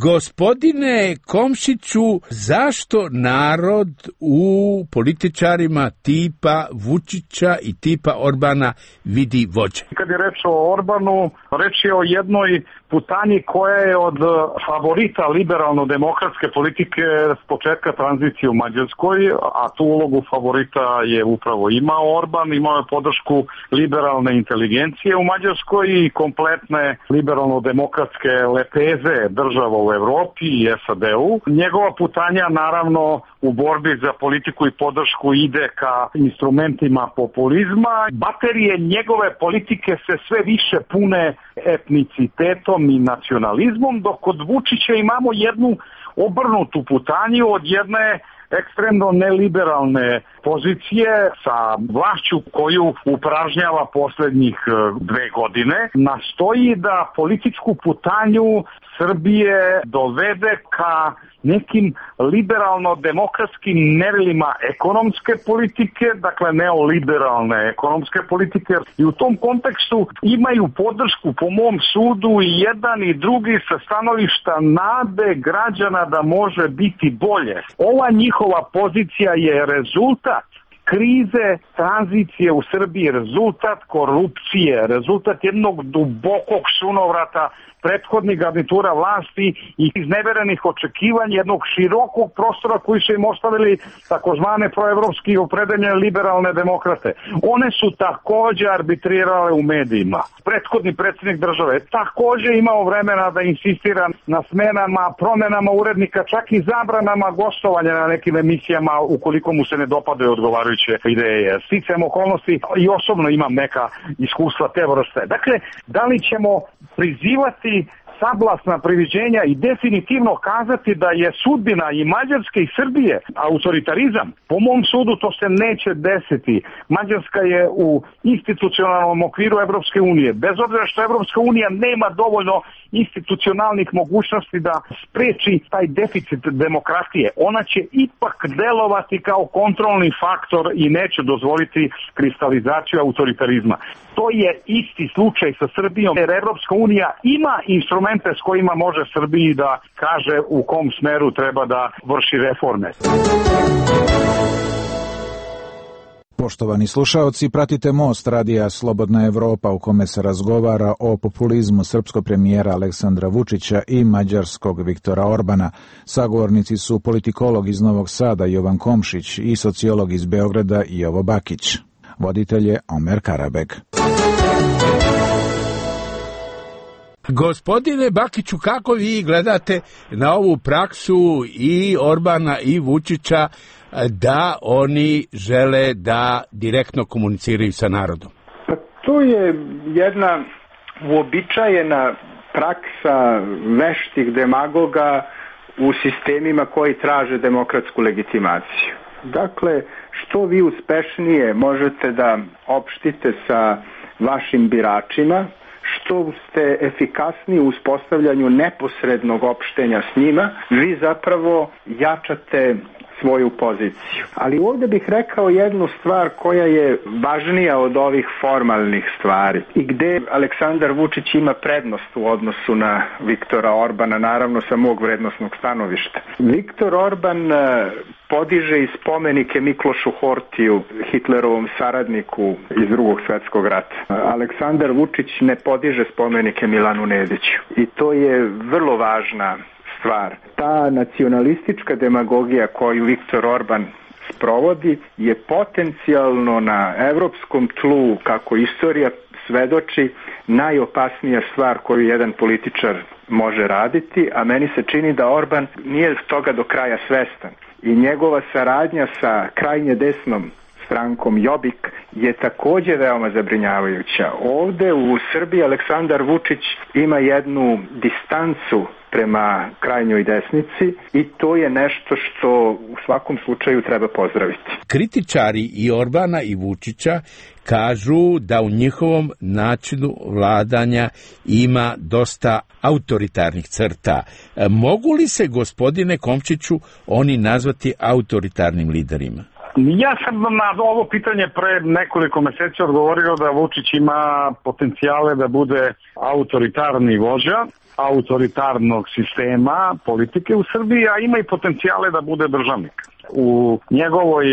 S7: Gospodine Komšiću, zašto narod u političarima tipa Vučića i tipa Orbana vidi vođe?
S21: Kad je reč o Orbanu, reč je o jednoj putanji koja je od favorita liberalno-demokratske politike s početka tranzicije u Mađarskoj, a tu ulogu favorita je upravo imao Orban, imao je podršku liberalne inteligencije u Mađarskoj i kompletne liberalno-demokratske lepeze država u Evropi i S A D-u. Njegova putanja naravno u borbi za politiku i podršku ide ka instrumentima populizma. Baterije njegove politike se sve više pune etnicitetom i nacionalizmom, dok kod Vučića imamo jednu obrnutu putanju od jedne ekstremno neliberalne pozicije sa vlašću koju upražnjava poslednjih dve godine, nastoji da političku putanju Srbije dovede ka nekim liberalno-demokratskim merilima ekonomske politike, dakle neoliberalne ekonomske politike, i u tom kontekstu imaju podršku po mom sudu i jedan i drugi sa stanovišta nade građana da može biti bolje. Ova njihova pozicija je rezultat krize, tranzicije u Srbiji, rezultat korupcije, rezultat jednog dubokog sunovrata prethodnih garnitura vlasti i izneverenih očekivanja jednog širokog prostora koji su im ostavili takozvane proevropski opredeljene liberalne demokrate. One su takođe arbitrirale u medijima. Prethodni predsjednik države takođe imao vremena da insistira na smenama, promenama urednika, čak i zabranama gostovanja na nekim emisijama ukoliko mu se ne dopadaju odgovarajuće ideje. Sticajem okolnosti i osobno imam neka iskustva te vrste. Dakle, da li ćemo prizivati sablasna priviđenja i definitivno kazati da je sudbina i Mađarske i Srbije autoritarizam? Po mom sudu to se neće desiti. Mađarska je u institucionalnom okviru Evropske unije. Bez obzira što Evropska unija nema dovoljno institucionalnih mogućnosti da spreči taj deficit demokratije, ona će ipak delovati kao kontrolni faktor i neće dozvoliti kristalizaciju autoritarizma. To je isti slučaj sa Srbijom, jer Evropska unija ima instrumente s kojima može Srbiji da kaže u kom smeru treba da vrši reforme.
S18: Poštovani slušaoci, pratite Most radija Slobodna Evropa u kome se razgovara o populizmu srpskog premijera Aleksandra Vučića i mađarskog Viktora Orbana. Sagovornici su politikolog iz Novog Sada Jovan Komšić i sociolog iz Beograda Jovo Bakić. Voditelj je Omer Karabeg.
S7: Gospodine Bakiću, kako vi gledate na ovu praksu i Orbana i Vučića da oni žele da direktno komuniciraju sa narodom?
S20: Pa to je jedna uobičajena praksa veštih demagoga u sistemima koji traže demokratsku legitimaciju. Dakle, što vi uspešnije možete da opštite sa vašim biračima, što ste efikasniji u uspostavljanju neposrednog opštenja s njima, vi zapravo jačate svoju poziciju. Ali ovdje bih rekao jednu stvar koja je važnija od ovih formalnih stvari i gde Aleksandar Vučić ima prednost u odnosu na Viktora Orbana, naravno sa mog vrednosnog stanovišta. Viktor Orban podiže i spomenike Miklošu Hortiju, Hitlerovom saradniku iz drugog svjetskog rata. Aleksandar Vučić ne podiže spomenike Milanu Nediću i to je vrlo važna stvar. Ta nacionalistička demagogija koju Viktor Orban sprovodi je potencijalno na evropskom tlu, kako istorija svedoči, najopasnija stvar koju jedan političar može raditi, a meni se čini da Orban nije toga do kraja svestan. I njegova saradnja sa krajnje desnom strankom Jobbik je takođe veoma zabrinjavajuća. Ovde u Srbiji Aleksandar Vučić ima jednu distancu prema krajnjoj desnici i to je nešto što u svakom slučaju treba pozdraviti.
S7: Kritičari i Orbana i Vučića kažu da u njihovom načinu vladanja ima dosta autoritarnih crta. Mogu li se, gospodine Komšiću, oni nazvati autoritarnim liderima?
S21: Ja sam na ovo pitanje pre nekoliko meseci odgovorio da Vučić ima potencijale da bude autoritarni vođa autoritarnog sistema politike u Srbiji, a ima i potencijale da bude državnik. U njegovoj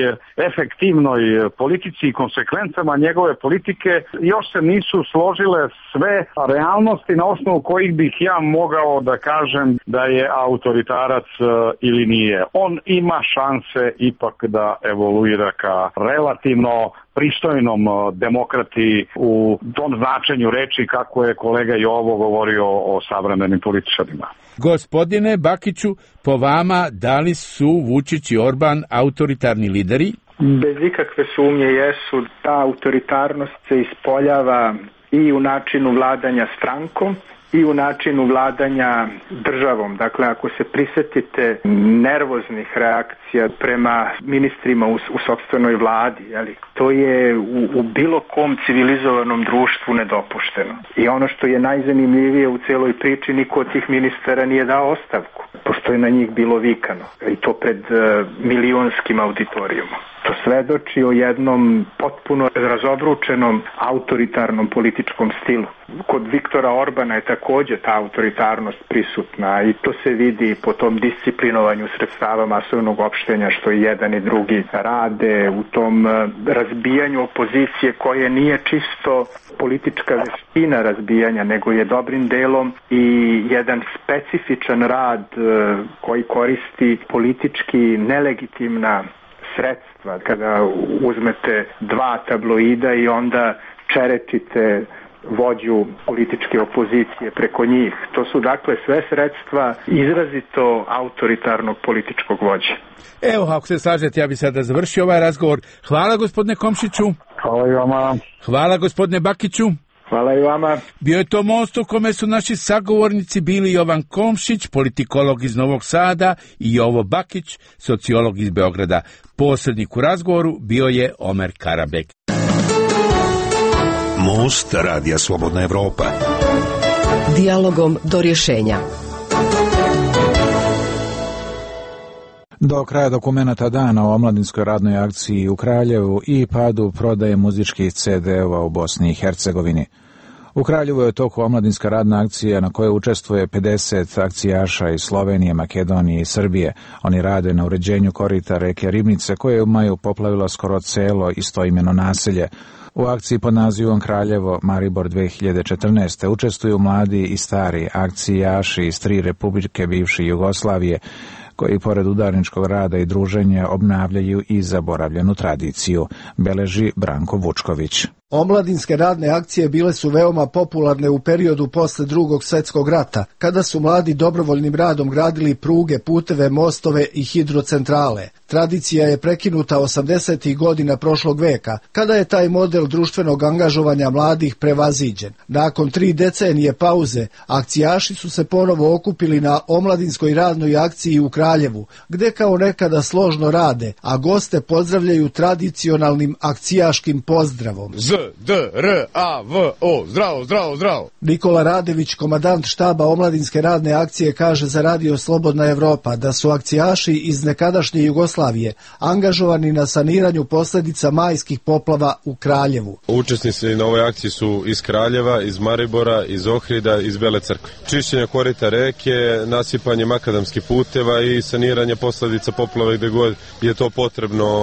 S21: efektivnoj politici i konsekvencama njegove politike još se nisu složile sve realnosti na osnovu kojih bih ja mogao da kažem da je autoritarac ili nije. On ima šanse ipak da evoluira ka relativno pristojnom demokrati u tom značenju reči kako je kolega Jovo govorio o savremenim političarima.
S7: Gospodine Bakiću, po vama, da li su Vučić i Orban autoritarni lideri?
S20: Bez ikakve sumnje jesu. Ta autoritarnost se ispoljava i u načinu vladanja strankom i u načinu vladanja državom. Dakle, ako se prisetite nervoznih reakcija prema ministrima u, u sopstvenoj vladi, jeli, to je u, u bilo kom civilizovanom društvu nedopušteno. I ono što je najzanimljivije u celoj priči, niko od tih ministara nije dao ostavku, pošto je na njih bilo vikano. I to pred uh, milionskim auditorijumom. To svedoči o jednom potpuno razobručenom autoritarnom političkom stilu. Kod Viktora Orbana je takođe ta autoritarnost prisutna i to se vidi po tom disciplinovanju sredstava masovnog opštenja što i jedan i drugi rade, u tom razbijanju opozicije koje nije čisto politička veština razbijanja, nego je dobrim delom i jedan specifičan rad koji koristi politički nelegitimna sredstva. Kada uzmete dva tabloida i onda čerečite vođu političke opozicije preko njih. To su dakle sve sredstva izrazito autoritarnog političkog vođe.
S7: Evo, ako se slažete, ja bih sada završio ovaj razgovor. Hvala gospodine Komšiću.
S21: Hvala i vama.
S7: Hvala gospodine Bakiću.
S20: Hvala i vama.
S7: Bio je to most u kome su naši sagovornici bili Jovan Komšić, politikolog iz Novog Sada, i Jovo Bakić, sociolog iz Beograda. Posrednik u razgovoru bio je Omer Karabek.
S1: Most Radija Slobodna Evropa.
S2: Dijalogom do rješenja.
S18: Do kraja dokumenata dana o omladinskoj radnoj akciji u Kraljevu i padu prodaje muzičkih ce de-ova u Bosni i Hercegovini. U Kraljevu je toku omladinska radna akcija na kojoj učestvuje pedeset akcijaša iz Slovenije, Makedonije i Srbije. Oni rade na uređenju korita reke Ribnice koje je u maju poplavilo skoro celo istoimeno naselje. U akciji pod nazivom Kraljevo Maribor dve hiljade četrnaeste. učestvuju mladi i stari akcijaši iz tri republike bivše Jugoslavije, koji pored udarničkog rada i druženja obnavljaju i zaboravljenu tradiciju, beleži Branko Vučković.
S4: Omladinske radne akcije bile su veoma popularne u periodu posle Drugog svjetskog rata, kada su mladi dobrovoljnim radom gradili pruge, puteve, mostove i hidrocentrale. Tradicija je prekinuta osamdesetih godina prošlog veka, kada je taj model društvenog angažovanja mladih prevaziđen. Nakon tri decenije pauze, akcijaši su se ponovo okupili na omladinskoj radnoj akciji u Kraljevu, gde kao nekada složno rade, a goste pozdravljaju tradicionalnim akcijaškim pozdravom.
S14: Z, D, R, A, V, O, zdravo, zdravo, zdravo.
S4: Nikola Radević, komandant štaba omladinske radne akcije, kaže za Radio Slobodna Evropa da su akcijaši iz nekadašnje Jugoslavije angažovani na saniranju posljedica majskih poplava u Kraljevu.
S8: Učesnici na ovoj akciji su iz Kraljeva, iz Maribora, iz Ohrida, iz Bele Crkve. Čišćenje korita reke, nasipanje makadamskih puteva i saniranje posljedica poplave gde god je to potrebno.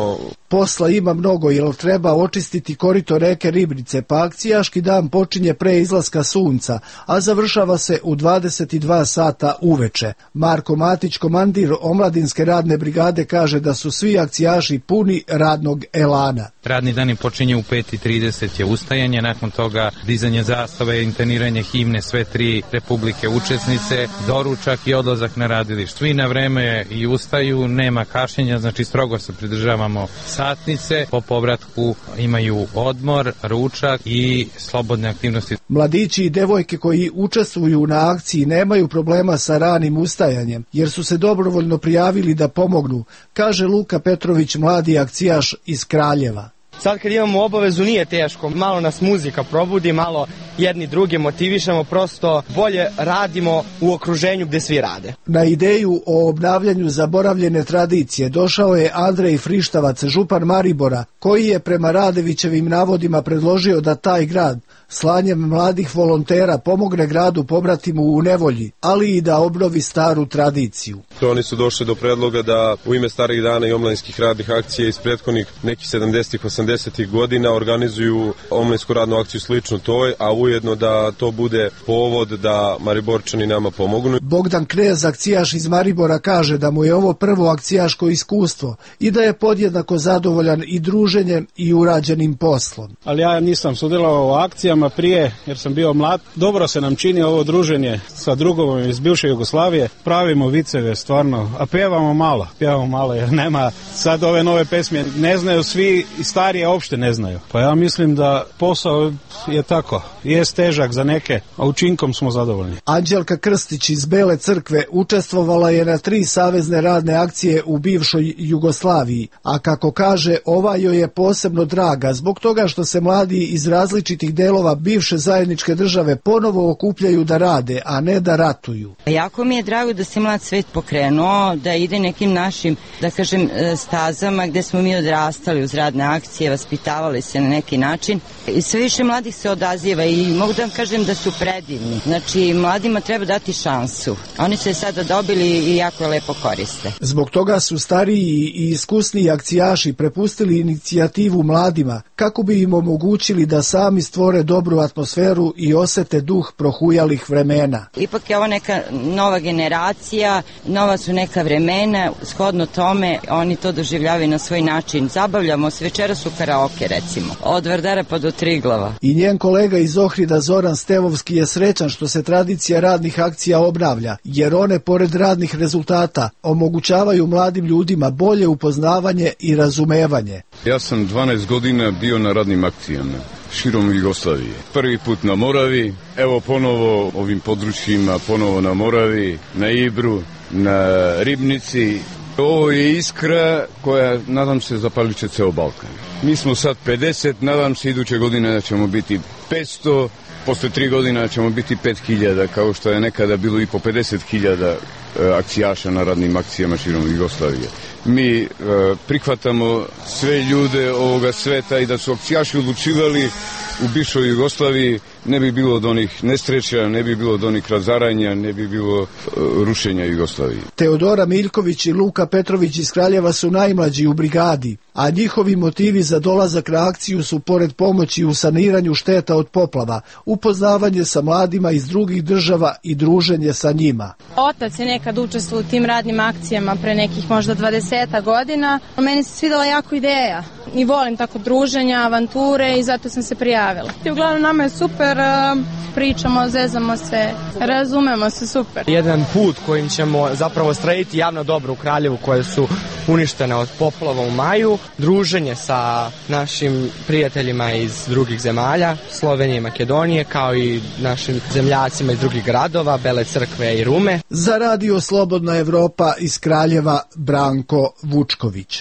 S4: Posla ima mnogo jer treba očistiti korito reke Ribnice, pa akcijaški dan počinje pre izlaska sunca, a završava se u dvadeset dva sata uveče. Marko Matić, komandir omladinske radne brigade, kaže da su svi akcijaši puni radnog elana.
S9: Radni dan počinje u pet i trideset je ustajanje, nakon toga dizanje zastave, intoniranje himne sve tri republike učesnice, doručak i odlazak na radilište. Svi na vreme i ustaju, nema kašnjenja, znači strogo se pridržavamo satnice, po povratku imaju odmor, ručak i slobodne aktivnosti.
S4: Mladići i devojke koji učestvuju na akciji nemaju problema sa ranim ustajanjem, jer su se dobrovoljno prijavili da pomognu, kaže Luka Petrović, mladi akcijaš iz Kraljeva.
S10: Sad kad imamo obavezu nije teško, malo nas muzika probudi, malo jedni druge motivišemo, prosto bolje radimo u okruženju gde svi rade.
S4: Na ideju o obnavljanju zaboravljene tradicije došao je Andrej Frištavac, župan Maribora, koji je prema Radevićevim navodima predložio da taj grad slanjem mladih volontera pomogne gradu pobratimu u nevolji, ali i da obnovi staru tradiciju.
S8: Oni su došli do predloga da u ime starih dana i omladinskih radnih akcija iz prethodnih nekih sedamdesetih osamdesetih godina organizuju omladinsku radnu akciju sličnu toj, a ujedno da to bude povod da Mariborčani nama pomognu.
S4: Bogdan Knez, akcijaš iz Maribora, kaže da mu je ovo prvo akcijaško iskustvo i da je podjednako zadovoljan i druženjem i urađenim poslom.
S16: Ali ja nisam sudjelovao u akcijama prije jer sam bio mlad. Dobro se nam čini ovo druženje sa drugovima iz bivše Jugoslavije. Pravimo viceve stvarno, a pjevamo malo, pjevamo malo jer nema sad ove nove pesme. Ne znaju svi i starije uopšte ne znaju. Pa ja mislim da posao je tako. Je težak za neke, a učinkom smo zadovoljni.
S4: Anđelka Krstić iz Bele Crkve učestvovala je na tri savezne radne akcije u bivšoj Jugoslaviji, a kako kaže, ova joj je posebno draga zbog toga što se mladi iz različitih delova bivše zajedničke države ponovo okupljaju da rade, a ne da ratuju.
S15: Jako mi je drago da se mlad svet pokrenuo, da ide nekim našim, da kažem, stazama gde smo mi odrastali uz radne akcije, vaspitavali se na neki način. I sve više mladih se odaziva i mogu da vam kažem da su predivni. Znači, mladima treba dati šansu. Oni su je sada dobili i jako je lepo koriste.
S4: Zbog toga su stariji i iskusniji akcijaši prepustili inicijativu mladima kako bi im omogućili da sami stvore dobru atmosferu i osete duh prohujalih vremena.
S15: Ipak je ovo neka nova generacija, nova su neka vremena, shodno tome oni to doživljavaju na svoj način. Zabavljamo se, večeras u karaoke recimo, od Vardara pa do Triglava.
S4: I njen kolega iz Ohrida Zoran Stevovski je srećan što se tradicija radnih akcija obnavlja, jer one, pored radnih rezultata, omogućavaju mladim ljudima bolje upoznavanje i razumevanje.
S14: Ja sam dvanaest godina bio na radnim akcijama širom Jugoslavije. Prvi put na Moravi, evo ponovo ovim područjima, ponovo na Moravi, na Ibru, na Ribnici. Ovo je iskra koja, nadam se, zapalit će ceo Balkan. Mi smo sad pedeset, nadam se iduće godine da ćemo biti petsto, posle tri godina ćemo biti pet hiljada, kao što je nekada bilo i po pedeset hiljada akcijaša na radnim akcijama širom Jugoslavije. Mi e, prihvatamo sve ljude ovoga sveta i da su akcijaši odlučivali u bivšoj Jugoslaviji, ne bi bilo od onih nesreća, ne bi bilo od onih razaranja, ne bi bilo uh, rušenja Jugoslavije.
S4: Teodora Miljković i Luka Petrović iz Kraljeva su najmlađi u brigadi, a njihovi motivi za dolazak na akciju su, pored pomoći u saniranju šteta od poplava, upoznavanje sa mladima iz drugih država i druženje sa njima.
S17: Otac je nekad učestvovao u tim radnim akcijama pre nekih možda dvadeset godina. Meni se svidela jako ideja i volim tako druženja, avanture i zato sam se prijavila. I uglavnom nama je super, pričamo, zezamo se, razumemo se super.
S10: Jedan put kojim ćemo zapravo straditi javno dobro u Kraljevu koje su uništene od poplava u maju, druženje sa našim prijateljima iz drugih zemalja, Slovenije i Makedonije, kao i našim zemljacima iz drugih gradova, Bele Crkve i Rume.
S4: Za Radio Slobodna Evropa iz Kraljeva, Branko Vučković.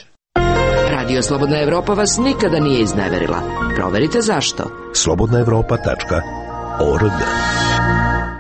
S2: Radio Slobodna Evropa vas nikada nije izneverila. Proverite zašto.
S1: slobodna evropa tačka org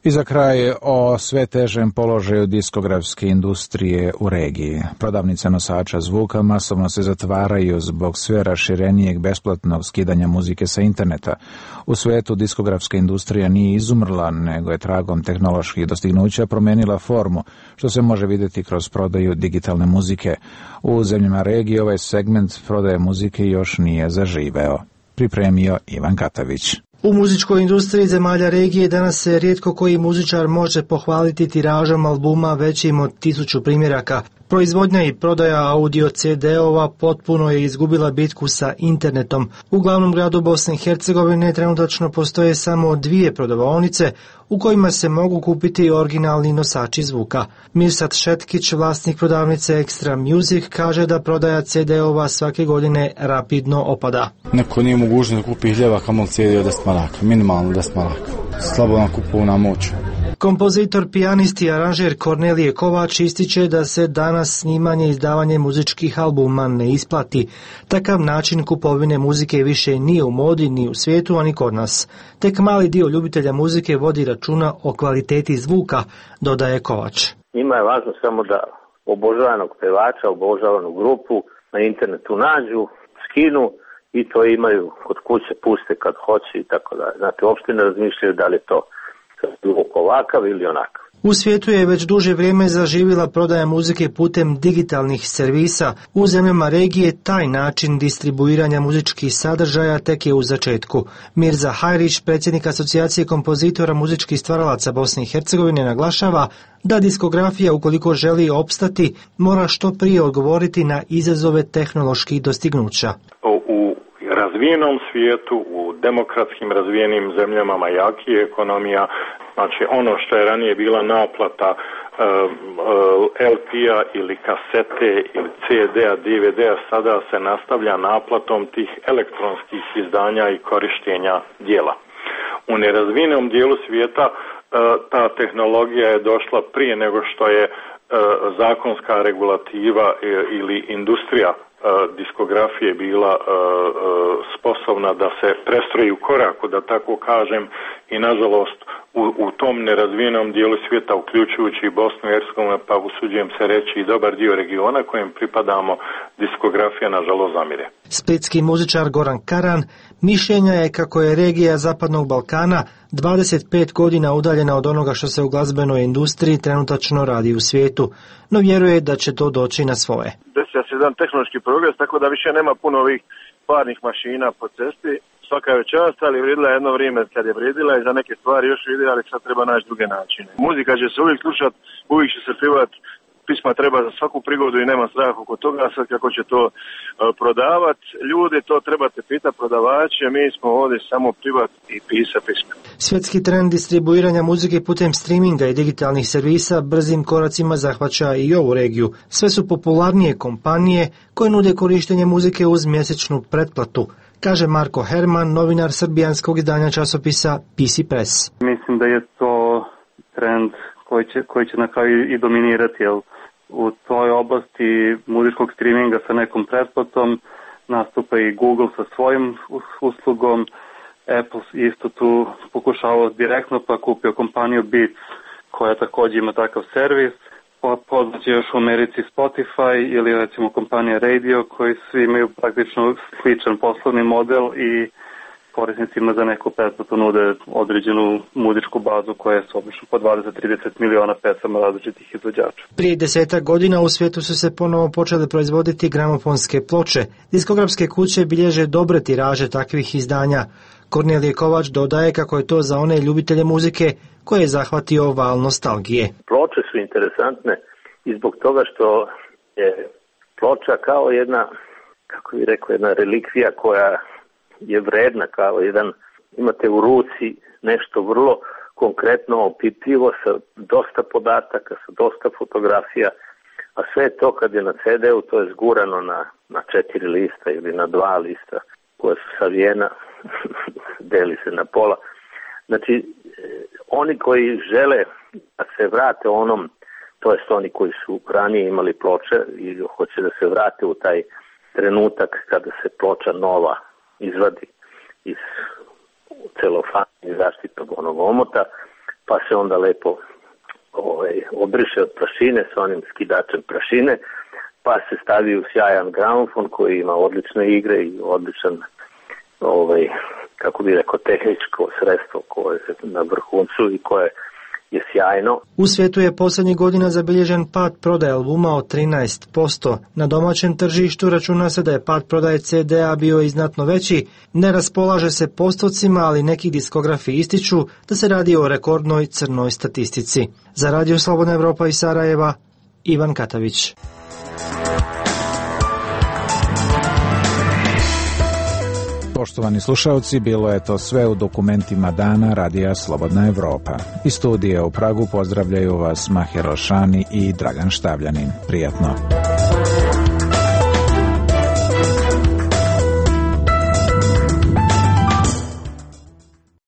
S18: I za kraj o sve težem položaju diskografske industrije u regiji. Prodavnice nosača zvuka masovno se zatvaraju zbog sve raširenijeg besplatnog skidanja muzike sa interneta. U svetu diskografska industrija nije izumrla, nego je tragom tehnoloških dostignuća promenila formu, što se može vidjeti kroz prodaju digitalne muzike. U zemljama regije ovaj segment prodaje muzike još nije zaživeo. Pripremio Ivan Katavić.
S5: U muzičkoj industriji zemalja regije danas se rijetko koji muzičar može pohvaliti tiražom albuma većim od tisuću primjeraka. Proizvodnja i prodaja audio ce de-ova potpuno je izgubila bitku sa internetom. U glavnom gradu Bosne i Hercegovine trenutačno postoje samo dvije prodavaonice u kojima se mogu kupiti originalni nosači zvuka. Mirsad Šetkić, vlasnik prodavnice Extra Music, kaže da prodaja ce de-ova svake godine rapidno opada.
S11: Neko nije mogućno da kupi hiljeva kamol ce de od deset maraka, minimalno deset maraka. Slabona kupovna moć.
S5: Kompozitor, pijanist i aranžer Kornelije Kovač ističe da se danas snimanje i izdavanje muzičkih albuma ne isplati. Takav način kupovine muzike više nije u modi ni u svijetu, ani kod nas. Tek mali dio ljubitelja muzike vodi računa o kvaliteti zvuka, dodaje Kovač.
S12: Njima je važno samo da obožavanog pevača, obožavanu grupu na internetu nađu, skinu i to imaju kod kuće, puste kad hoće i tako dalje. Znate, uopšte ne razmišljaju da li to zvuk ovakav ili onakav.
S5: U svijetu je već duže vrijeme zaživjela prodaja muzike putem digitalnih servisa. U zemljama regije taj način distribuiranja muzičkih sadržaja tek je u začetku. Mirza Hajrić, predsjednik Asocijacije kompozitora muzičkih stvaralaca Bosne i Hercegovine, naglašava da diskografija, ukoliko želi opstati, mora što prije odgovoriti na izazove tehnoloških dostignuća.
S13: U razvijenom svijetu, u demokratskim razvijenim zemljama jakih ekonomija, znači ono što je ranije bila naplata uh, uh, el pe-a ili kasete ili ce de-a, de ve de-a, sada se nastavlja naplatom tih elektronskih izdanja i korištenja dijela. U nerazvijenom dijelu svijeta uh, ta tehnologija je došla prije nego što je uh, zakonska regulativa uh, ili industrija diskografije bila uh, uh, sposobna da se prestroji u koraku, da tako kažem, i nažalost u, u tom nerazvijenom dijelu svijeta, uključujući i Bosnu i Hercegovinu, pa usuđujem se reći i dobar dio regiona kojem pripadamo, diskografija nažalost zamire.
S5: Splitski muzičar Goran Karan mišljenja je kako je regija Zapadnog Balkana dvadeset pet godina udaljena od onoga što se u glazbenoj industriji trenutačno radi u svijetu, no vjeruje da će to doći na svoje.
S19: Desio se jedan tehnološki progres, tako da više nema puno ovih parnih mašina po cesti. Svaka je večeras, ali vrijedila jedno vrijeme kad je vrijedila i za neke stvari još vrijedi, ali sad treba naći druge načine. Muzika će se uvijek slušati, uvijek će se pivati, pisma treba za svaku prigodu i nema straha oko toga, sad kako će to uh, prodavati. Ljudi, to trebate pitati prodavače, mi smo ovdje samo privati i pisa pisma.
S5: Svjetski trend distribuiranja muzike putem streaminga i digitalnih servisa brzim koracima zahvaća i ovu regiju. Sve su popularnije kompanije koje nude korištenje muzike uz mjesečnu pretplatu, kaže Marko Herman, novinar srbijanskog izdanja časopisa pe ce Press.
S22: Mislim da je to trend koji će, koji će na kraju i dominirati, jer u toj oblasti muzičkog streaminga sa nekom pretplatom nastupa i Google sa svojim uslugom, Apple isto tu pokušao direktno, pa kupio kompaniju Beats koja također ima takav servis. Poznaće još u Americi Spotify ili recimo kompanija Radio koji svi imaju praktično sličan poslovni model i korisnicima za neku pretplatu nude određenu muzičku bazu koja je obično po dvadeset do trideset miliona pesama različitih izvođača.
S5: Prije desetak godina u svijetu su se ponovo počele proizvoditi gramofonske ploče. Diskografske kuće bilježe dobre tiraže takvih izdanja. Kornelije Kovač dodaje kako je to za one ljubitelje muzike koje je zahvatio val nostalgije.
S12: Ploče su interesantne i zbog toga što je ploča kao jedna, kako bih rekao, jedna relikvija koja je vredna, kao jedan, imate u ruci nešto vrlo konkretno, opipljivo, sa dosta podataka, sa dosta fotografija, a sve to kad je na ce de-u, to je zgurano na, na četiri lista ili na dva lista koja su savijena, deli se na pola. Znači, oni koji žele da se vrate onom, to jest oni koji su ranije imali ploče i hoće da se vrate u taj trenutak kada se ploča nova izvadi iz celofana i zaštitnog onog omota, pa se onda lepo ovaj, obriše od prašine sa onim skidačem prašine, pa se stavi u sjajan gramofon koji ima odlične igre i odličan, ovaj, kako bi rekao, tehničko sredstvo koje je na vrhuncu i koje je sjajno.
S5: U svijetu je posljednjih godina zabilježen pad prodaje albuma od trinaest posto. Na domaćem tržištu računa se da je pad prodaje ce de a bio i znatno veći. Ne raspolaže se postocima, ali neki diskografi ističu da se radi o rekordnoj crnoj statistici. Za Radio Slobodna Evropa iz Sarajeva, Ivan Katavić.
S18: Poštovani slušalci, bilo je to sve u dokumentima dana Radija Slobodna Evropa. Iz studija u Pragu pozdravljaju vas Maher Alšani i Dragan Štavljanin. Prijatno.